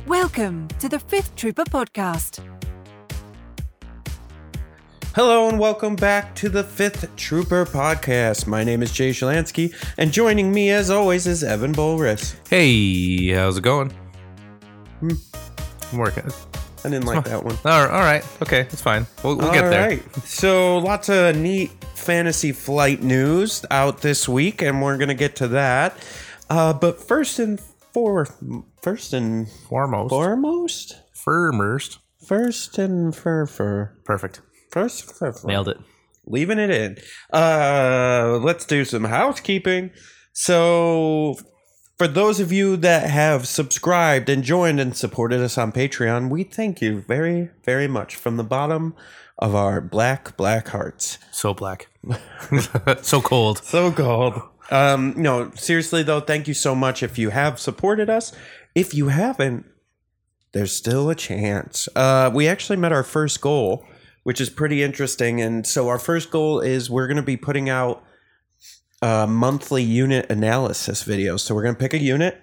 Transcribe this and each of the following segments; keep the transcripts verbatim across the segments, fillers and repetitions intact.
Welcome to the Fifth Trooper Podcast. Hello and welcome back to the Fifth Trooper Podcast. My name is Jay Shalansky, and joining me as always is Evan Bolris. Hey, how's it going? Hmm. I'm working. I didn't like that one. All right, all right. Okay, it's fine. We'll, we'll get All there. right. So lots of neat Fantasy Flight news out this week, and we're going to get to that. Uh, but first and for, first and Foremost. foremost, First. first and for for Perfect. first for, for. Nailed it. Leaving it in. Uh, let's do some housekeeping. So, for those of you that have subscribed and joined and supported us on Patreon, we thank you very, very much from the bottom of our black, black hearts. So black. So cold. So cold. Um, no, seriously though, thank you so much if you have supported us. If you haven't, there's still a chance. Uh, we actually met our first goal, which is pretty interesting. And so our first goal is we're going to be putting out uh, monthly unit analysis videos. So we're going to pick a unit.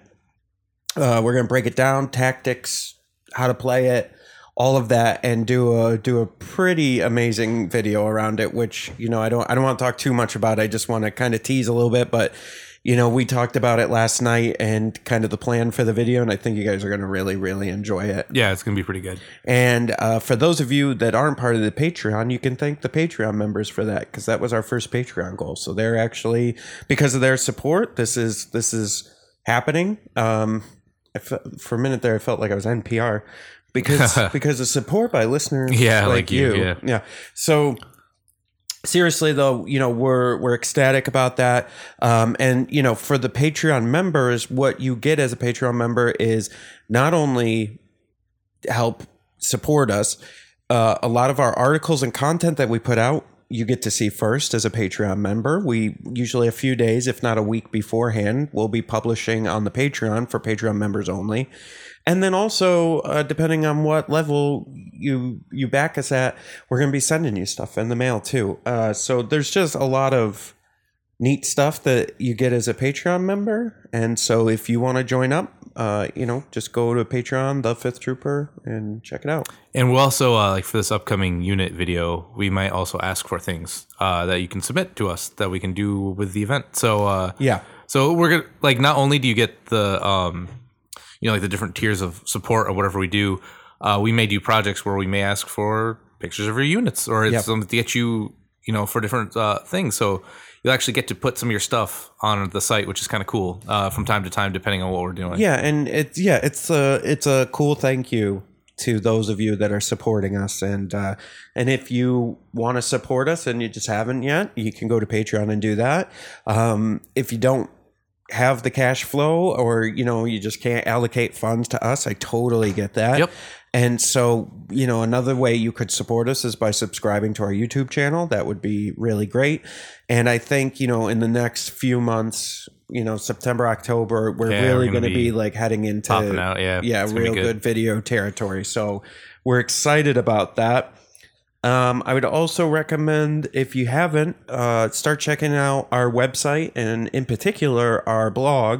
Uh, we're going to break it down, tactics, how to play it, all of that, and do a do a pretty amazing video around it. Which, you know, I don't I don't want to talk too much about. I just want to kind of tease a little bit, but. You know, we talked about it last night and kind of the plan for the video, and I think you guys are going to really, really enjoy it. Yeah, it's going to be pretty good. And uh, for those of you that aren't part of the Patreon, you can thank the Patreon members for that, because that was our first Patreon goal. So they're actually, because of their support, this is this is happening. Um, I fe- for a minute there, I felt like I was N P R because because of support by listeners Yeah, like, like you, you. yeah. yeah. So. Seriously, though, you know, we're we're ecstatic about that. Um, and, you know, for the Patreon members, what you get as a Patreon member is not only help support us, uh, a lot of our articles and content that we put out, you get to see first as a Patreon member. We usually a few days, if not a week beforehand, we'll be publishing on the Patreon for Patreon members only. And then also, uh, depending on what level you you back us at, we're going to be sending you stuff in the mail too. Uh, so there's just a lot of neat stuff that you get as a Patreon member. And so if you want to join up, uh, you know, just go to Patreon, The Fifth Trooper, and check it out. And we'll also, uh, like for this upcoming unit video, we might also ask for things uh, that you can submit to us that we can do with the event. So, uh, Yeah. So we're going to, like, not only do you get the... Um, you know, like the different tiers of support or whatever we do, uh, we may do projects where we may ask for pictures of your units or it's Yep. something to get you, you know, for different uh, things. So you'll actually get to put some of your stuff on the site, which is kind of cool uh, from time to time, depending on what we're doing. Yeah, and it's yeah, it's a it's a cool thank you to those of you that are supporting us, and uh, and if you want to support us and you just haven't yet, you can go to Patreon and do that. Um, if you don't have the cash flow, or you know, you just can't allocate funds to us, I totally get that. Yep. And so, you know, another way you could support us is by subscribing to our YouTube channel. That would be really great. And I think, you know, in the next few months, you know, September, October, we're Yeah, really we're going gonna to be be like heading into popping out, yeah. yeah, It's gonna be real good. good video territory. So we're excited about that. Um, I would also recommend, if you haven't, uh, start checking out our website, and in particular our blog.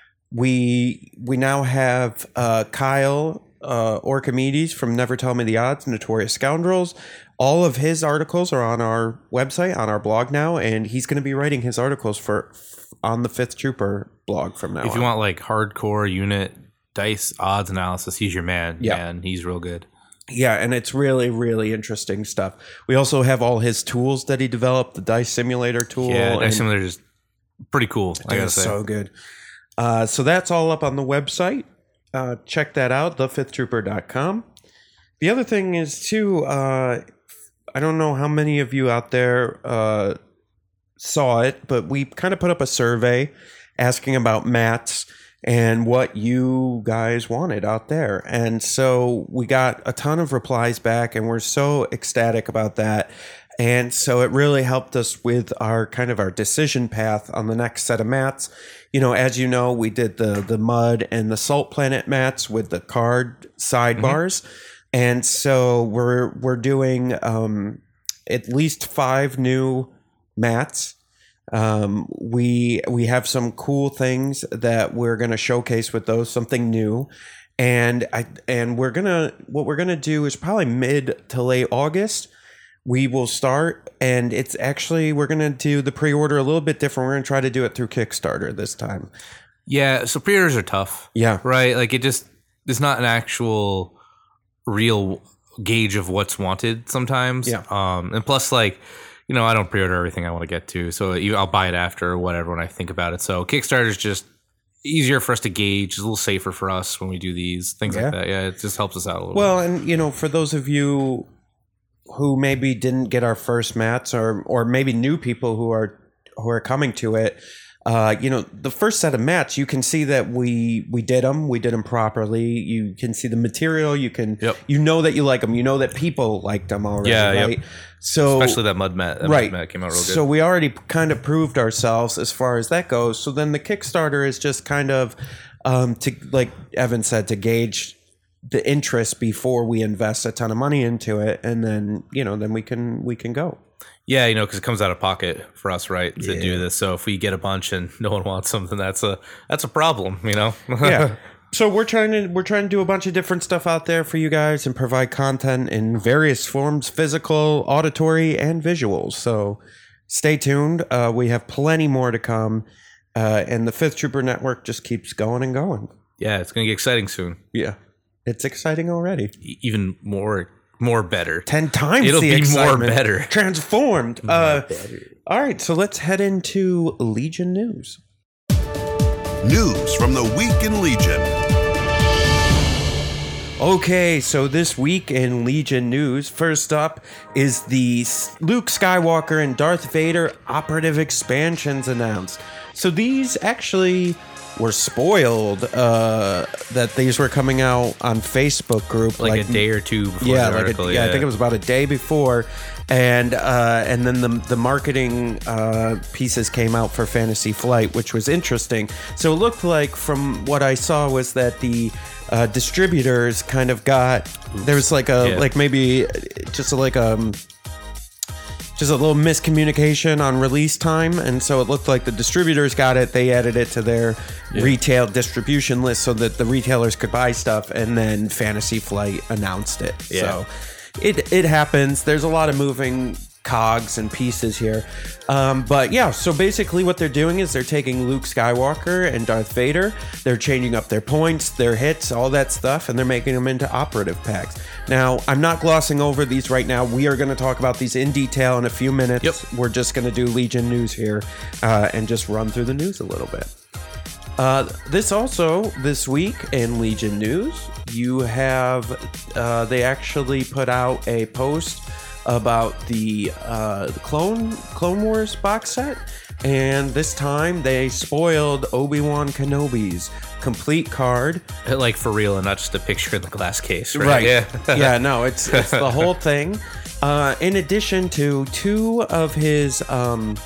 We we now have uh, Kyle uh, Orchimedes from Never Tell Me the Odds, Notorious Scoundrels. All of his articles are on our website, on our blog now, and he's going to be writing his articles for on the Fifth Trooper blog from now on. If you want like hardcore unit dice odds analysis, he's your man. Yeah. Man, he's real good. Yeah, and it's really, really interesting stuff. We also have all his tools that he developed, the Dice Simulator tool. Yeah, and Dice Simulator is pretty cool. I gotta it's say. so good. Uh, so that's all up on the website. Uh, check that out, the fifth trooper dot com. The other thing is, too, uh, I don't know how many of you out there uh, saw it, but we kind of put up a survey asking about mats and what you guys wanted out there. And so we got a ton of replies back, and we're so ecstatic about that. And so it really helped us with our kind of our decision path on the next set of mats. You know, as you know, we did the the mud and the salt planet mats with the card sidebars. Mm-hmm. And so we're we're doing um, at least five new mats. Um, we we have some cool things that we're going to showcase with those, something new. and I and we're gonna what we're gonna do is probably mid to late August. We will start, and it's actually we're gonna do the pre-order a little bit different. We're gonna try to do it through Kickstarter this time. Yeah, so pre-orders are tough. Yeah, right. Like it just it's not an actual real gauge of what's wanted sometimes. Yeah. Um, and plus, like, you know, I don't pre-order everything I want to get to, so I'll buy it after or whatever when I think about it. So Kickstarter is just easier for us to gauge. It's a little safer for us when we do these things Yeah. like that. Yeah, it just helps us out a little. Well, bit. and you know, for those of you who maybe didn't get our first mats, or or maybe new people who are who are coming to it, uh, you know, the first set of mats, you can see that we we did them, we did them properly. You can see the material. You can, Yep. you know that you like them. You know that people liked them already, Yeah, yep. right? So especially that mud mat. That right, mud mat came out real good. So we already kind of proved ourselves as far as that goes. So then the Kickstarter is just kind of um, to, like Evan said, to gauge the interest before we invest a ton of money into it, and then you know then we can we can go. Yeah, you know, because it comes out of pocket for us, right, to Yeah. do this. So if we get a bunch and no one wants something, that's a that's a problem, you know. Yeah. So we're trying to we're trying to do a bunch of different stuff out there for you guys and provide content in various forms: physical, auditory, and visuals. So stay tuned. Uh, we have plenty more to come, uh, and the Fifth Trooper Network just keeps going and going. Yeah, it's gonna get exciting soon. Yeah, it's exciting already. E- even more, more better. Ten times It'll the be more excitement. better. Transformed. Uh, all right, so let's head into Legion news. News from the Week in Legion. Okay, so this week in Legion news, first up is the S- Luke Skywalker and Darth Vader operative expansions announced. So these actually were spoiled, uh, that these were coming out on Facebook group Like, a day or two before yeah, the like article. a, yeah, I think it was about a day before, and uh, and then the the marketing uh, pieces came out for Fantasy Flight, which was interesting. So it looked like, from what I saw, was that the uh, distributors kind of got there was like a Yeah. like maybe just like um just a little miscommunication on release time, and so it looked like the distributors got it. They added it to their retail distribution list so that the retailers could buy stuff, and then Fantasy Flight announced it. Yeah. So it it happens. There's a lot of moving cogs and pieces here, um, but yeah. So basically, what they're doing is they're taking Luke Skywalker and Darth Vader. They're changing up their points, their hits, all that stuff, and they're making them into operative packs. Now, I'm not glossing over these right now. We are going to talk about these in detail in a few minutes. Yep. We're just going to do Legion news here, uh, and just run through the news a little bit. Uh, this also, this week in Legion news, you have, uh, they actually put out a post about the, uh, the Clone, Clone Wars box set. And this time they spoiled Obi-Wan Kenobi's complete card. Like, for real, and not just a picture in the glass case, right? Yeah. Yeah. yeah, no, it's it's the whole thing. Uh, in addition to two of his, um,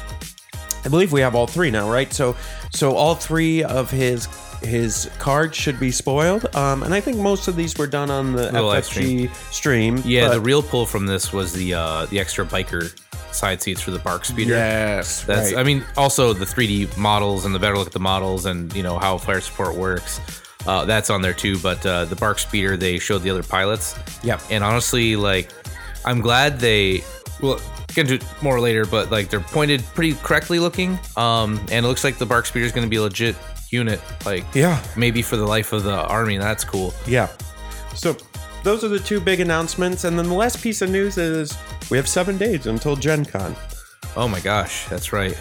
I believe we have all three now, right? So so all three of his his cards should be spoiled. Um, and I think most of these were done on the Little live F F G stream. Yeah, but- the real pull from this was the uh, the extra biker side seats for the Bark Speeder. Yes, That's, right. I mean, also the three D models and the better look at the models and, you know, how fire support works. Uh, that's on there too. But uh, the Bark Speeder, they showed the other pilots. Yep. And honestly, like, I'm glad they, well, get into it more later, but like they're pointed pretty correctly looking. Um, and it looks like the Bark Speeder is going to be a legit unit. Like, Yeah. maybe for the life of the army. That's cool. Yeah. So those are the two big announcements. And then the last piece of news is we have seven days until Gen Con. Oh my gosh, that's right.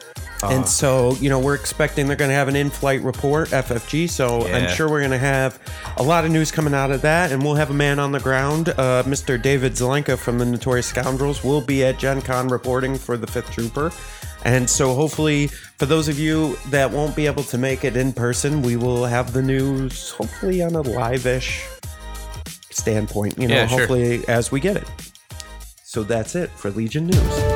And so, you know, we're expecting they're going to have an in-flight report, F F G. So I'm Yeah. sure we're going to have a lot of news coming out of that. And we'll have a man on the ground. Uh, Mister David Zelenka from the Notorious Scoundrels will be at Gen Con reporting for the Fifth Trooper. And so hopefully, for those of you that won't be able to make it in person, we will have the news hopefully on a live-ish standpoint, you know, Yeah, sure. hopefully as we get it. So that's it for Legion News.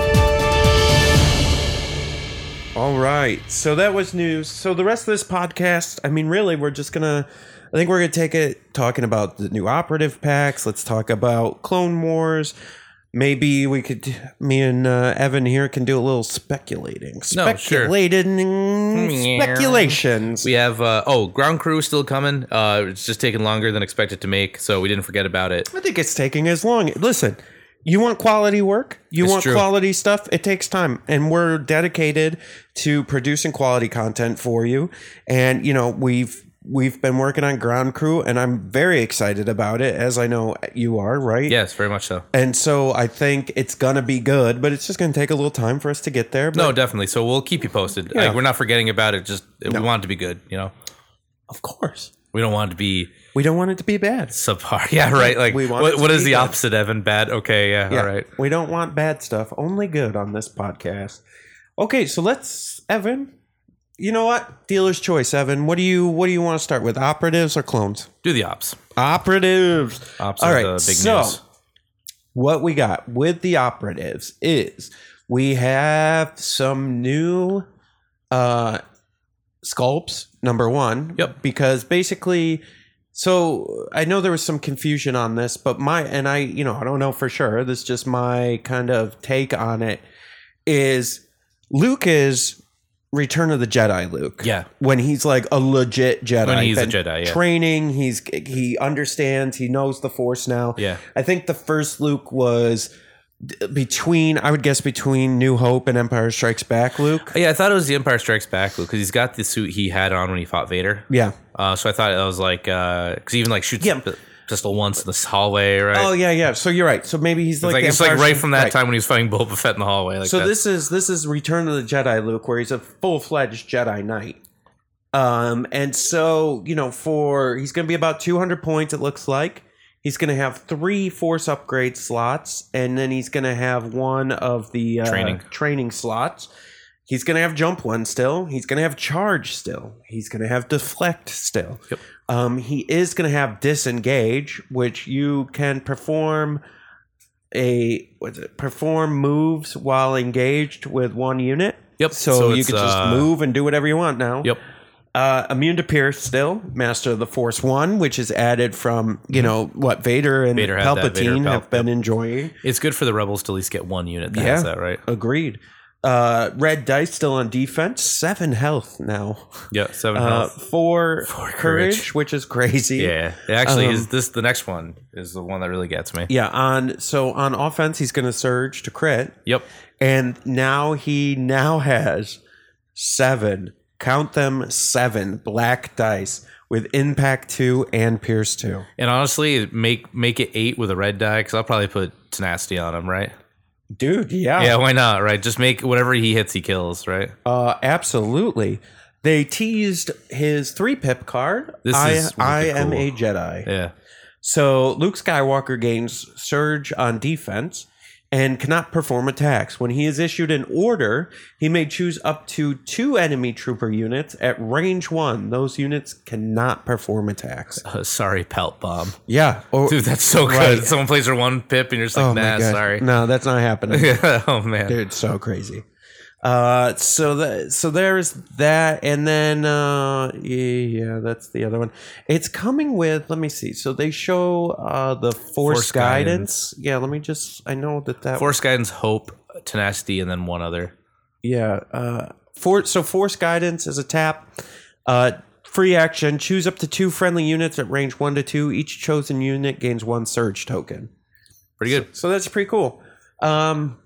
All right. So that was news. So the rest of this podcast, I mean, really, we're just going to, I think we're going to take it talking about the new operative packs. Let's talk about Clone Wars, maybe we could, me and uh, Evan here can do a little speculating. No, sure. Speculating speculations. We have, uh, oh, Ground Crew still coming. Uh, it's just taking longer than expected to make, so we didn't forget about it. I think it's taking as long. Listen, you want quality work? You It's want true. quality stuff? It takes time. And we're dedicated to producing quality content for you. And, you know, we've we've been working on Ground Crew, and I'm very excited about it, as I know you are, right? Yes, very much so. And so I think it's going to be good, but it's just going to take a little time for us to get there. But No, definitely. So we'll keep you posted. Yeah. Like, we're not forgetting about it. Just we want it to be good, you know? of course. We don't want it to be We don't want it to be bad. subpar. Yeah, right. Like, We want it what, to what be is the good. opposite, Evan? Bad? Okay, yeah, Yeah, all right. we don't want bad stuff, only good on this podcast. Okay, so let's, Evan, you know what? Dealer's choice, Evan. What do you what do you want to start with? Operatives or clones? Do the ops. Operatives. Ops All are right, the big so news. what we got with the operatives is we have some new uh sculpts, number one. Yep. Because basically, so I know there was some confusion on this, but my, and I, you know, I don't know for sure. This is just my kind of take on it, is Luke is Return of the Jedi Luke. Yeah. When he's like a legit Jedi. When he's a Been Jedi, yeah. Training, he's, he understands, he knows the Force now. Yeah. I think the first Luke was d- between, I would guess between New Hope and Empire Strikes Back Luke. Yeah, I thought it was the Empire Strikes Back Luke because he's got the suit he had on when he fought Vader. Yeah. Uh, so I thought it was like, because he even like shoots Yeah. the pistol once in this hallway, right? Oh yeah, yeah. So you're right. So maybe he's It's like, like, the it's like Empire right Stri- from that right. time when he was fighting Boba Fett in the hallway. Like So that. this is this is Return of the Jedi Luke, where he's a full fledged Jedi Knight. Um, and so you know, for he's going to be about two hundred points. It looks like he's going to have three Force upgrade slots, and then he's going to have one of the uh, Training. training slots. He's going to have jump one still. He's going to have charge still. He's going to have deflect still. Yep. Um, he is going to have disengage, which you can perform a what's it? Perform moves while engaged with one unit. Yep. So, So you it's, can just uh, move and do whatever you want now. Yep. Uh, immune to pierce still. Master of the Force One, which is added from you know what Vader and Vader had that, Vader Palpatine Pal- have been enjoying. It's good for the rebels to at least get one unit that Yeah. has that, right? Agreed. Uh, red dice still on defense. Seven health now. Yeah, seven Uh, health. four, Four courage, courage. which is crazy. Yeah, it actually um, is. This the next one is the one that really gets me. Yeah. On so on offense, he's going to surge to crit, Yep. and now he now has seven. Count them, seven black dice with impact two and pierce two. And honestly, make make it eight with a red die because I'll probably put tenacity on him, right? Dude, yeah, Yeah, why not? Right, just make whatever he hits, he kills, right? uh, absolutely. They teased his three pip card. This I, is really I am cool. a Jedi. Yeah. So Luke Skywalker gains surge on defense and cannot perform attacks. When he is issued an order, he may choose up to two enemy trooper units at range one. Those units cannot perform attacks. Uh, sorry, Pelt Bomb. Yeah. Or, Dude, that's so good. Right. Someone plays her one pip and you're just like, oh nah, my God. sorry. No, that's not happening. Yeah. Oh man. Dude, so crazy. Uh, so that so there's that, and then uh, yeah, that's the other one. It's coming with. Let me see. So they show uh the Force, Force guidance. guidance. Yeah, let me just. I know that that. Force guidance, hope, tenacity, and then one other. Yeah. Uh, for so Force guidance is a tap. Uh, free action. Choose up to two friendly units at range one to two. Each chosen unit gains one surge token. Pretty good. So that's pretty cool. Um,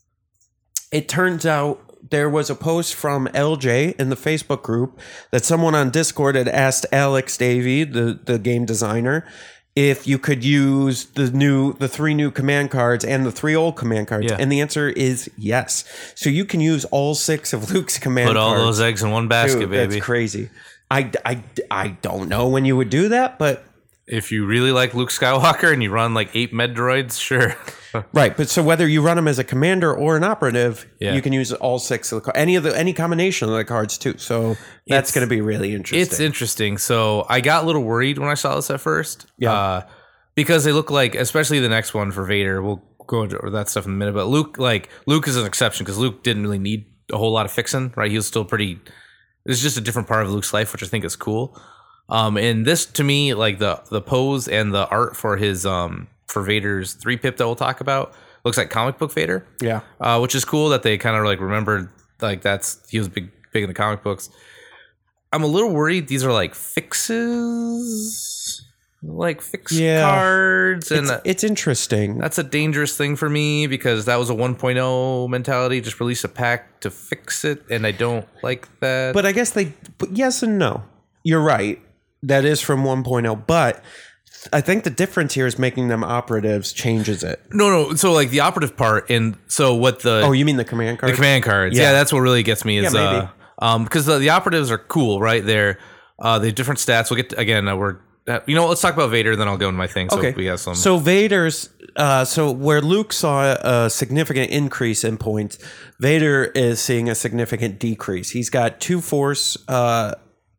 it turns out there was a post from L J in the Facebook group that someone on Discord had asked Alex Davey, the, the game designer, if you could use the new the three new command cards and the three old command cards. Yeah. And the answer is yes. So you can use all six of Luke's command Put all cards. those eggs in one basket, Dude, baby. that's crazy. I, I, I don't know when you would do that, but If you really like Luke Skywalker and you run like eight med droids, sure. right. But so whether you run them as a commander or an operative, Yeah. you can use all six of the cards, any of the any combination of the cards too. So that's It's- going to be really interesting. It's interesting. So I got a little worried when I saw this at first. Yeah. Uh, because they look like, especially the next one for Vader, we'll go into that stuff in a minute. But Luke, like, Luke is an exception because Luke didn't really need a whole lot of fixing, right? He was still pretty, it's just a different part of Luke's life, which I think is cool. Um, and this to me, like the the pose and the art for his um for Vader's three pip that we'll talk about looks like comic book Vader. Yeah. Uh, which is cool that they kind of like remembered like that's he was big big in the comic books. I'm a little worried these are like fixes, like fix Yeah. cards, and It's, it's interesting. that's a dangerous thing for me because that was a one point oh mentality. Just release a pack to fix it, and I don't like that. But I guess they, but yes and no. You're right. That is from one point oh, but I think the difference here is making them operatives changes it. no, no. So like the operative part, and so what the Oh, you mean the command card? the command cards? Yeah. Yeah, that's what really gets me. Is Yeah, maybe. uh, um, because the, the operatives are cool, right? They're uh, they have different stats. We'll get to, again. Uh, we're uh, you know, let's talk about Vader, then I'll go into my thing. So Okay. we have some. So Vader's, uh, so where Luke saw a significant increase in points, Vader is seeing a significant decrease. He's got two Force uh,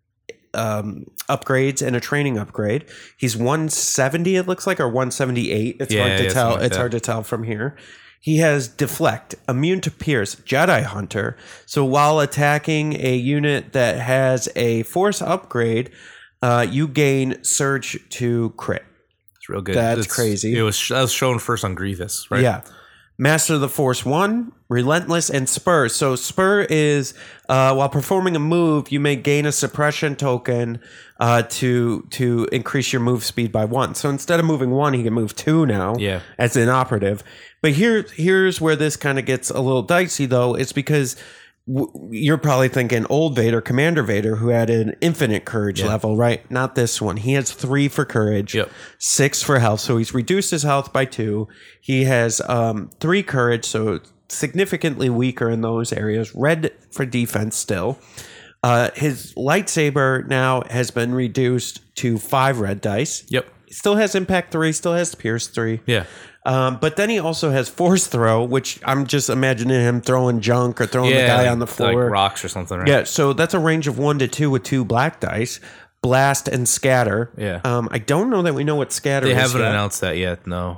um, upgrades and a training upgrade. He's one seventy, it looks like, or one seventy-eight. It's Yeah, hard to yeah, tell. something like it's that. hard to tell from here. He has Deflect, Immune to Pierce, Jedi Hunter. So while attacking a unit that has a Force upgrade, uh, you gain Surge to crit. it's real good. That's It's- crazy. It was that was shown first on Grievous, right? Yeah. Master of the Force one, Relentless, and Spur. So Spur is uh, while performing a move, you may gain a suppression token uh, to to increase your move speed by one. So instead of moving one, he can move two now. Yeah. As an operative. But here here's where this kind of gets a little dicey, though. It's because w- you're probably thinking old Vader, Commander Vader, who had an infinite courage level, right? Not this one. He has three for courage, Yep. six for health. So he's reduced his health by two. He has um, three courage, so significantly weaker in those areas. Red for defense still. Uh, his lightsaber now has been reduced to five red dice. Yep. Still has impact three, still has pierce three. Yeah. Um, but then he also has force throw, which I'm just imagining him throwing junk or throwing Yeah. the guy like- on the floor. like rocks or something, right? Yeah, so that's a range of one to two with two black dice. Blast and scatter. Yeah. Um, I don't know that we know what scatter They is. haven't yet. announced that yet. No.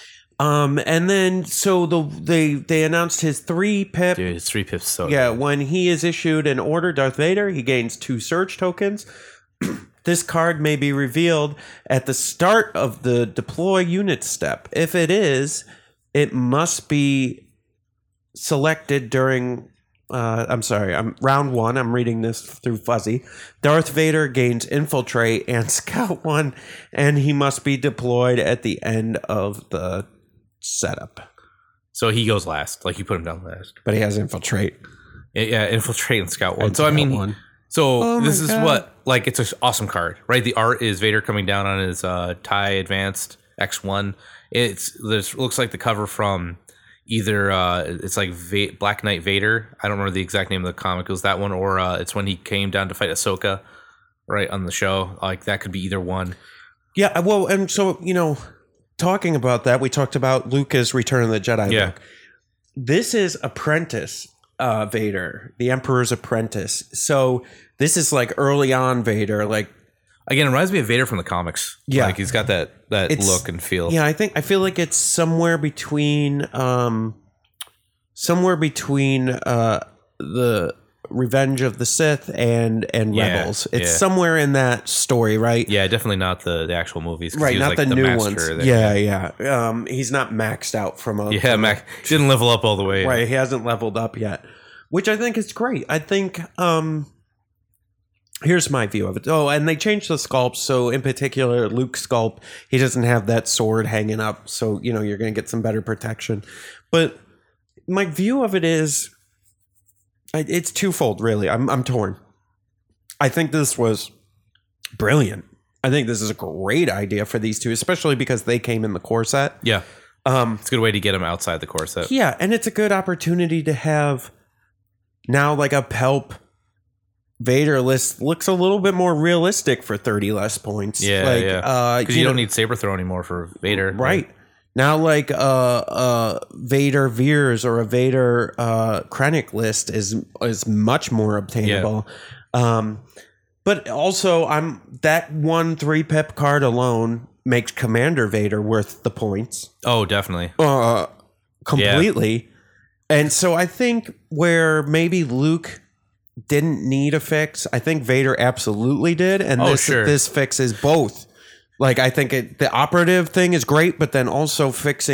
Um, and then so the they they announced his three pip. Dude, it's three pips. So Yeah, good. when he is issued an order, Darth Vader, he gains two surge tokens. This card may be revealed at the start of the deploy unit step. If it is, it must be selected during. Uh, I'm sorry, I'm round one. I'm reading this through fuzzy. Darth Vader gains infiltrate and scout one, and he must be deployed at the end of the setup. So he goes last. Like you put him down last. But he has infiltrate. Yeah, infiltrate and scout one. And so I scout mean, one. so Oh my this is God. what like it's an awesome card, right? The art is Vader coming down on his uh, TIE Advanced X one. It's this looks like the cover from either uh, it's like Va- Black Knight Vader. I don't remember the exact name of the comic. It was that one, or uh, it's when he came down to fight Ahsoka, right on the show. Like that could be either one. Yeah, well, and so, you know, talking about that, we talked about Lucas' Return of the Jedi Yeah. book. This is Apprentice uh, Vader, the Emperor's Apprentice. So this is like early on Vader, like Again, it reminds me of Vader from the comics. Yeah. Like he's got that that It's- look and feel. yeah, I think I feel like it's somewhere between um somewhere between uh the Revenge of the Sith and and Yeah, Rebels. It's yeah. somewhere in that story, right? Yeah, definitely not the, the actual movies. 'cause Right, he was not like the, new master ones. there. Yeah, yeah. Um, he's not maxed out from a Yeah, from a- Mac didn't level up all the way. Right, he hasn't leveled up yet, which I think is great. I think um here's my view of it. Oh, and they changed the sculpt, so in particular Luke's sculpt, he doesn't have that sword hanging up, so you know you're going to get some better protection. But my view of it is I- it's twofold, really. I'm I'm torn. I think this was brilliant. I think this is a great idea for these two, especially because they came in the core set. Yeah. Um It's a good way to get him outside the core set. yeah, and it's a good opportunity to have now like a Pelp Vader list looks a little bit more realistic for thirty less points. Yeah, like, yeah. Uh, Because you, know, don't need saber throw anymore for Vader. right now, like uh, uh, Vader Veers or a Vader uh, Krennic list is is much more obtainable. Um, but also, I'm that one three pip card alone makes Commander Vader worth the points. Oh, definitely. Uh, completely. And so I think where maybe Luke didn't need a fix, I think Vader absolutely did. And Oh, this, sure. this fixes both. Like, I think it, the operative thing is great, but then also fixing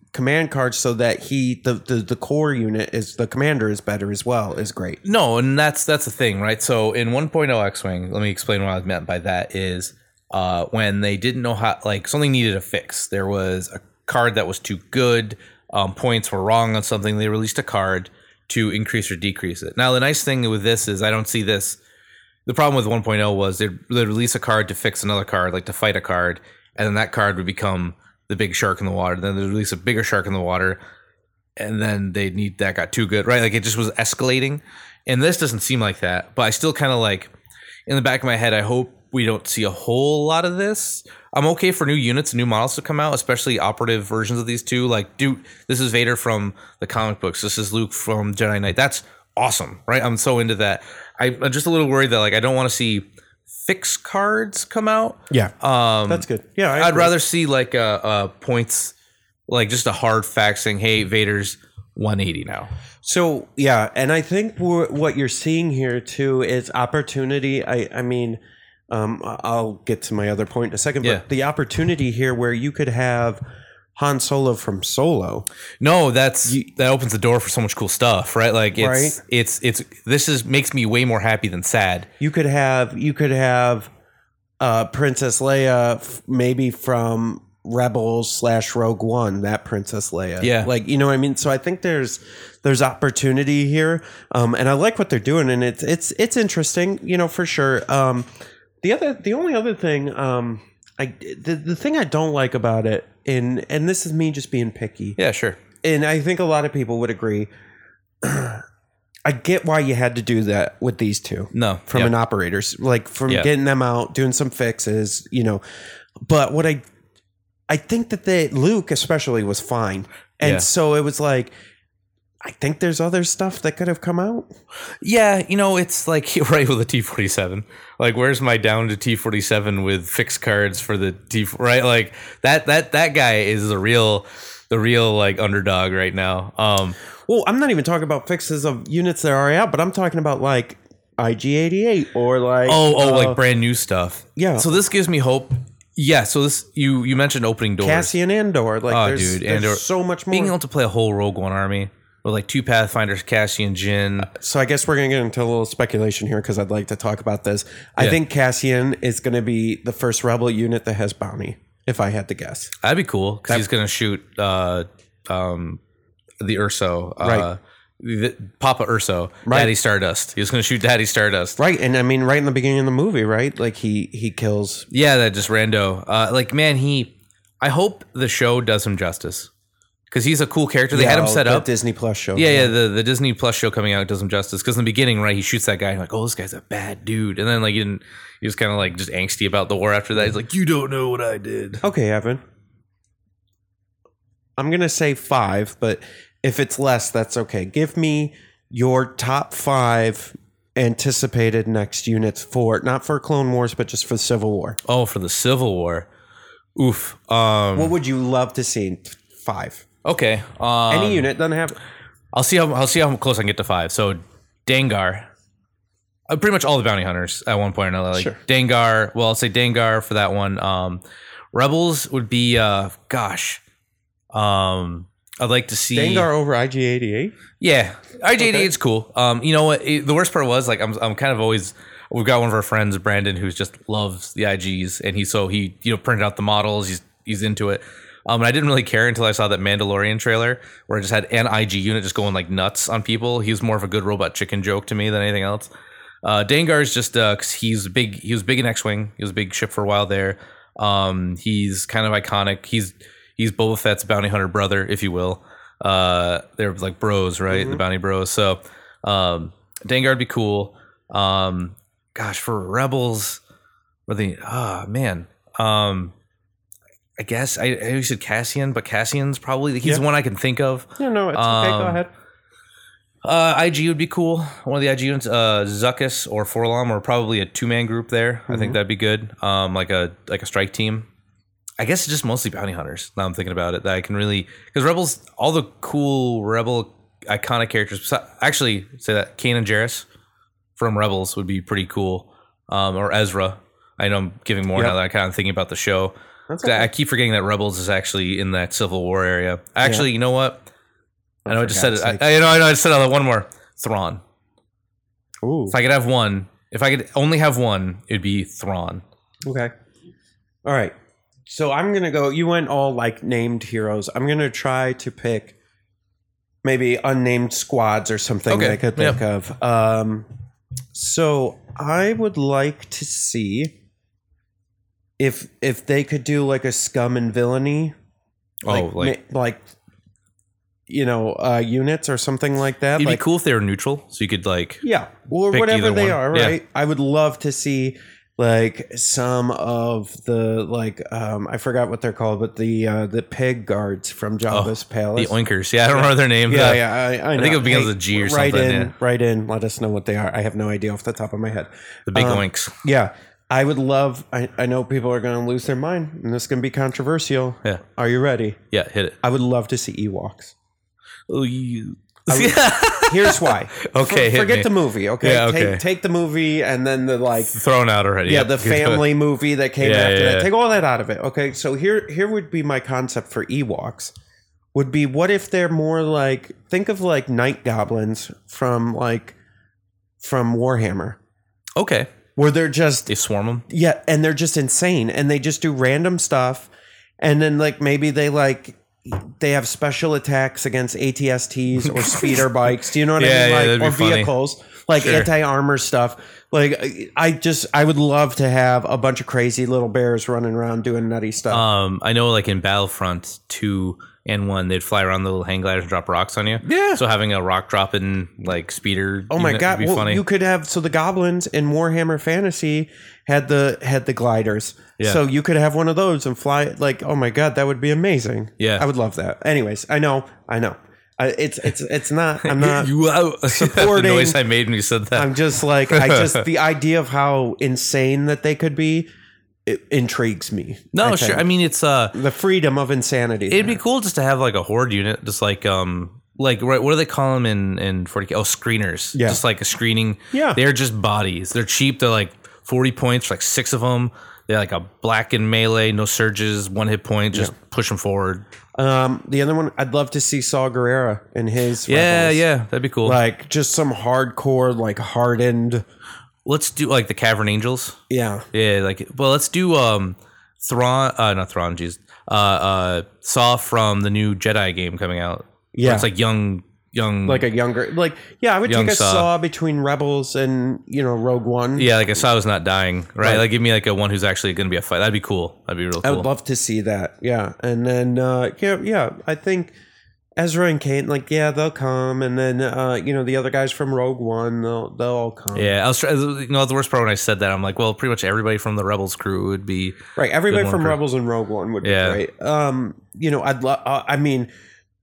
command cards so that he the, the the core unit is the commander is better as well is great. No, and that's that's the thing, right? So in one point oh X-Wing, let me explain what I meant by that is uh, when they didn't know how, like something needed a fix. There was a card that was too good, um, points were wrong on something. They released a card to increase or decrease it. Now the nice thing with this is I don't see this. The problem with one point oh was they'd, they'd release a card to fix another card, like to fight a card, and then that card would become the big shark in the water. Then they release a bigger shark in the water, and then they need that got too good, right? Like it just was escalating. And this doesn't seem like that, but I still kind of like in the back of my head, I hope we don't see a whole lot of this. I'm okay for new units and new models to come out, especially operative versions of these two. Like, dude, this is Vader from the comic books. This is Luke from Jedi Knight. That's awesome, right? I'm so into that. I, I'm just a little worried that like I don't want to see fix cards come out. Yeah, um, that's good. Yeah, I I'd agree. rather see like uh, uh, points, like just a hard fact saying, "Hey, Vader's one eighty now." So yeah, and I think we're, what you're seeing here too is opportunity. I I mean, um, I'll get to my other point in a second, but Yeah. the opportunity here where you could have Han Solo from Solo. No, that's that opens the door for so much cool stuff, right? Like it's Right. it's it's this is makes me way more happy than sad. You could have you could have uh, Princess Leia f- maybe from Rebels slash Rogue One. That Princess Leia, Yeah. like you know what I mean. So I think there's there's opportunity here, um, and I like what they're doing, and it's it's it's interesting, you know, for sure. Um, the other the only other thing, um, I the, the thing I don't like about it, and and this is me just being picky. Yeah, sure. And I think a lot of people would agree. I get why you had to do that with these two. No, From yeah. an operator's, like from Yeah. getting them out, doing some fixes, you know. But what I I think that they Luke especially was fine. And Yeah. so it was like I think there's other stuff that could have come out. Yeah, you know, it's like right with the T forty-seven. Like, where's my down to T forty-seven with fixed cards for the T? Right, like that that that guy is the real the real like underdog right now. Um, Well, I'm not even talking about fixes of units that are already out, but I'm talking about like I G eighty-eight or like oh oh, uh, like brand new stuff. yeah. So this gives me hope. Yeah. So this you you mentioned opening doors. Cassian Andor. Like Oh, there's, dude, there's Andor. so much more. Being able to play a whole Rogue One army with like two Pathfinders, Cassian, Jin. So I guess we're going to get into a little speculation here because I'd like to talk about this. I Yeah. think Cassian is going to be the first Rebel unit that has bounty, if I had to guess. That'd be cool because he's gonna shoot uh, um, the Urso, uh, Right. the, Papa Urso, Right. Daddy Stardust. He was gonna shoot Daddy Stardust. Right, and I mean, right in the beginning of the movie, right? Like he he kills. Yeah, that just rando. Uh, like man, he. I hope the show does him justice because he's a cool character. They had him oh, set the up. Disney Plus show. Yeah, yeah, the, the Disney Plus show coming out does him justice because in the beginning, right, he shoots that guy and like, oh, this guy's a bad dude, and then like he didn't. He was kind of like just angsty about the war after that. He's like, you don't know what I did. Okay, Evan. I'm gonna say five, but if it's less, that's okay. Give me your top five anticipated next units for not for Clone Wars, but just for Civil War. Oh, for the Civil War. Oof. Um, What would you love to see? Five. okay. Um, Any unit doesn't have. I'll see how I'll see how close I can get to five. So Dengar, uh, pretty much all the bounty hunters at one point or another. Like Sure. Dengar. Well, I'll say Dengar for that one. Um, Rebels would be uh, gosh. Um, I'd like to see Dengar over I G eighty-eight. Yeah, I G eighty-eight Okay. is cool. Um, you know what? It, the worst part was like I'm I'm kind of always. We've got one of our friends, Brandon, who just loves the I Gs, and he so he you know printed out the models. He's he's into it. Um, and I didn't really care until I saw that Mandalorian trailer where it just had an I G unit just going like nuts on people. He was more of a good robot chicken joke to me than anything else. Uh, Dengar is just because he's big. He was big in X-wing. He was a big ship for a while there. Um, he's kind of iconic. He's he's Boba Fett's bounty hunter brother, if you will. Uh, they're like bros, right? Mm-hmm. The bounty bros. So um, Dengar would be cool. Um, gosh, for Rebels, or the ah oh, man. Um, I guess I, I you said Cassian, but Cassian's probably he's Yeah. the one I can think of. No, no, it's okay. Go Um, ahead. Uh, I G would be cool. One of the I G units, uh, Zuckuss or Forlom, or probably a two man group there. I think that'd be good. Um, like a like a strike team. I guess it's just mostly bounty hunters. Now I'm thinking about it, that I can really because Rebels, all the cool Rebel iconic characters. Actually, say that Kanan Jarrus from Rebels would be pretty cool. Um, or Ezra. I know I'm giving more Yep. now that I'm kind of thinking about the show. That's 'Cause okay. I keep forgetting that Rebels is actually in that Civil War area. Actually, you know what? I know I just said it. I, I, you know, I know I just said it. One more. Thrawn. Ooh. If I could have one, if I could only have one, it'd be Thrawn. Okay. All right. So I'm going to go. You went all like named heroes. I'm going to try to pick maybe unnamed squads or something Okay, that I could yeah. think of. Um, so I would like to see if if they could do like a scum and villainy. Oh, Like, like, ma- like you know, uh, units or something like that. it'd like, be cool if they were neutral, so you could like. Yeah, or pick whatever either they one. are, Yeah. right? I would love to see like some of the like um I forgot what they're called, but the uh the pig guards from Jabba's The palace. Oinkers. Yeah, I don't remember their name. yeah, The- yeah, I, I, know. think it begins with a G or Write something, in, yeah. write in. Let us know what they are. I have no idea off the top of my head. The big Um, oinks. Yeah, I would love. I, I know people are going to lose their mind, and this is going to be controversial. Yeah. Are you ready? Yeah, hit it. I would love to see Ewoks. Oh, you. Here's why. Okay, For- hit forget me. the movie. Okay, Yeah, okay. Take, take the movie and then the like. Thrown out already. Yeah, Yep. the family movie that came Yeah, after yeah, that. yeah. Take all that out of it. Okay, so here here would be my concept for Ewoks. Would be what if they're more like think of like night goblins from like from Warhammer, Okay. where they're just They swarm them. yeah, and they're just insane and they just do random stuff, and then like maybe they like they have special attacks against A T S Ts or speeder bikes. Do you know what Yeah, I mean? yeah, Like that'd be or funny. vehicles, like Sure. anti-armor stuff. Like I just I would love to have a bunch of crazy little bears running around doing nutty stuff. Um, I know, like in Battlefront two and one, they'd fly around the little hang gliders and drop rocks on you. Yeah. So having a rock dropping like speeder. Oh my unit god! would be Well, funny. you could have so the goblins in Warhammer Fantasy had the had the gliders. Yeah. So you could have one of those and fly. Like, oh my god, that would be amazing. Yeah. I would love that. Anyways, I know, I know. I, it's it's it's not. I'm not. you out. supporting- the noise I made when you said that. I'm just like I just the idea of how insane that they could be, it intrigues me. no, I sure. think. I mean, it's uh, the freedom of insanity. it'd be there. cool just to have like a horde unit, just like um, like right, what do they call them in in forty K? Oh, screeners. Yeah. Just like a screening. Yeah. They're just bodies. They're cheap. They're like forty points for like six of them. They're like a black and melee, no surges, one hit point. Just push them forward. Um, the other one, I'd love to see Saw Gerrera in his. Yeah, Rebels. yeah, that'd be cool. Like just some hardcore, like hardened. Let's do like the Cavern Angels. Yeah. Yeah, like well, let's do um Thrawn, uh, not Thrawn, jeez, uh, uh, Saw from the new Jedi game coming out. Yeah. Where it's like young, young, Like a younger, like yeah, I would Young take a Saw. Saw between Rebels and you know Rogue One. yeah, like a Saw who's not dying, right? Right. Like give me like a one who's actually going to be a fight. That'd be cool. That'd be real I cool. would love to see that. Yeah, and then uh, yeah, yeah, I think Ezra and Kate, like yeah, they'll come, and then uh, you know the other guys from Rogue One, they'll they'll all come. yeah, I was trying. You know, the worst part when I said that, I'm like, well, pretty much everybody from the Rebels crew would be Right, everybody Good from one for- Rebels and Rogue One would be Yeah. great. Um, you know, I'd love. Uh, I mean,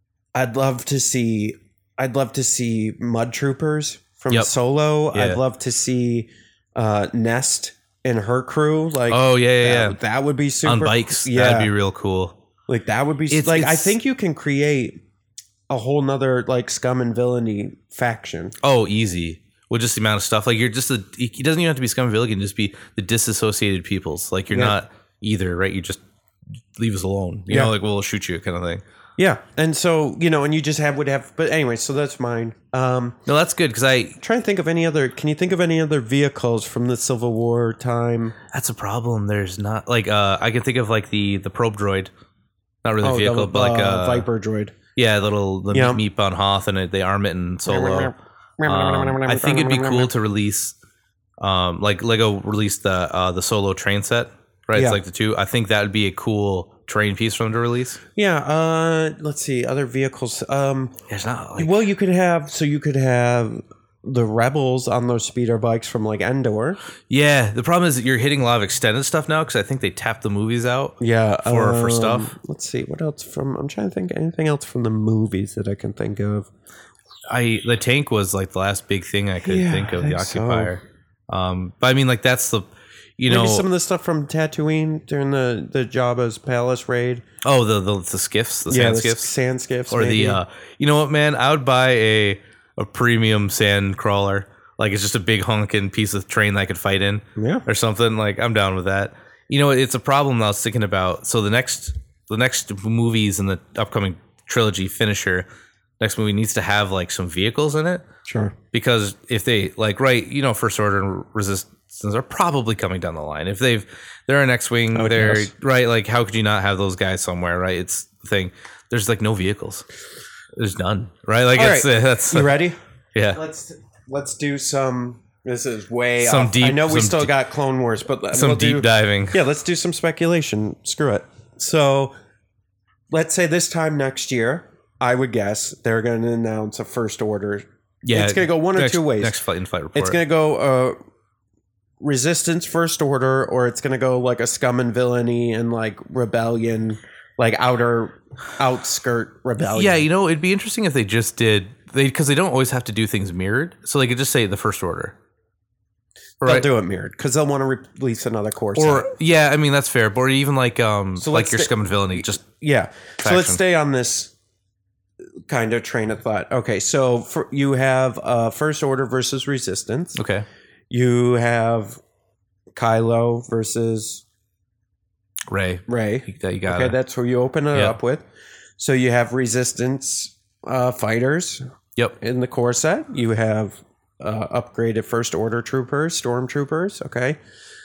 I'd love to see. I'd love to see Mud Troopers from Yep. Solo. Yeah. I'd love to see uh, Nest and her crew. Like, Oh yeah, yeah, that, yeah. that would be super. on bikes. Yeah, That'd be real cool. like that would be It's- like. I it's- think you can create a whole nother like scum and villainy faction. Oh, easy. With just the amount of stuff, like you're just a. It doesn't even have to be scum and villain. It can just be the disassociated peoples. Like you're Yeah. not either, right? You just leave us alone. You Yeah. know, like we'll shoot you, kind of thing. Yeah, and so you know, and you just have would have. But anyway, so that's mine. Um, No, that's good because I. trying to think of any other. Can you think of any other vehicles from the Civil War time? That's a problem. There's not like uh I can think of like the the probe droid, not really a Oh, vehicle, the, but like uh, uh, Viper droid. Yeah, little the Yeah. meep on Hoth and it, they arm it in Solo. Um, I think it'd be cool to release, um, like Lego released the uh the Solo train set, right? Yeah. It's like the two. I think that would be a cool train piece for them to release. Yeah. Uh, let's see other vehicles. Um, There's not like well, you could have so you could have the rebels on those speeder bikes from like Endor. yeah. The problem is that you're hitting a lot of extended stuff now because I think they tapped the movies out. Yeah. For- for um, stuff. Let's see what else from. I'm trying to think anything else from the movies that I can think of. I the tank was like the last big thing I could Yeah, think of I the think so. occupier. Um, but I mean, like that's the, you Maybe know, some of the stuff from Tatooine during the the Jabba's palace raid. oh the the, the skiffs, the yeah, sand the skiffs, sand skiffs, or maybe. the uh, you know what, man, I would buy a a premium sand crawler. Like it's just a big honking piece of train that I could fight in, Yeah. or something. Like I'm down with that. You know, it's a problem I was thinking about. So the next the next movies in the upcoming trilogy, Finisher, next movie needs to have like some vehicles in it. Sure. Because if they like, right, you know, First Order and Resistance are probably coming down the line. If they've they're an X-wing, Oh, they're yes. right. Like, how could you not have those guys somewhere? Right. It's the thing. There's like no vehicles. There's none. Right. Like All it's right. uh, that's You ready? yeah. Let's let's do some. This is way Some off. deep- I know we some still deep- got Clone Wars, but Some we'll deep do, diving. Yeah, let's do some speculation. Screw it. So, let's say this time next year, I would guess they're going to announce a First Order. Yeah, it's going to go one or next, two ways. Next flight and flight report. It's going to go uh, Resistance, First Order, or it's going to go like a scum and villainy and like rebellion, like outer outskirt rebellion. Yeah, you know, it'd be interesting if they just did they because they don't always have to do things mirrored, so they could just say the First Order. they'll Right. do it mirrored because they'll want to re- release another course. Or yeah, I mean that's fair. Or even like um So like let's your sta- scum and villainy. Just Yeah. So let's faction. stay on this kind of train of thought. Okay, so for, you have uh, First Order versus Resistance. okay. You have Kylo versus Ray. Rey. That you got. Okay, that's who you open it Yeah. up with. So you have Resistance uh, fighters Yep. in the core set. You have uh, upgraded First Order troopers, stormtroopers. Okay.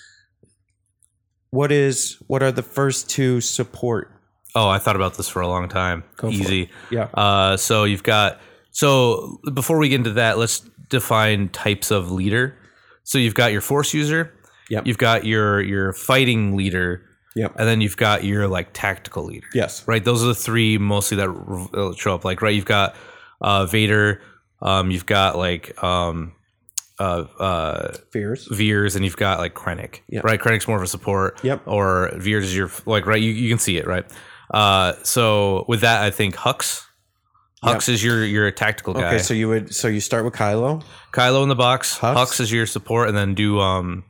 What is? What are the first two support? Oh, I thought about this for a long time. Go for Easy. Yeah. Uh, so you've got. So before we get into that, let's define types of leader. So you've got your force user. Yep. You've got your your fighting leader. Yep. And then you've got your like tactical leader. Yes. Right. Those are the three mostly that r- show up. Like right. You've got uh, Vader. Um, you've got like um, uh, uh, Fears. Veers, and you've got like Krennic. Yep. Right. Krennic's more of a support. Yep. Or Veers is your like right. You you can see it right. Uh, so with that, I think Hux. Hux is your your tactical guy. Okay, so you would so you start with Kylo. Kylo in the box. Hux. Hux. is your support, and then do um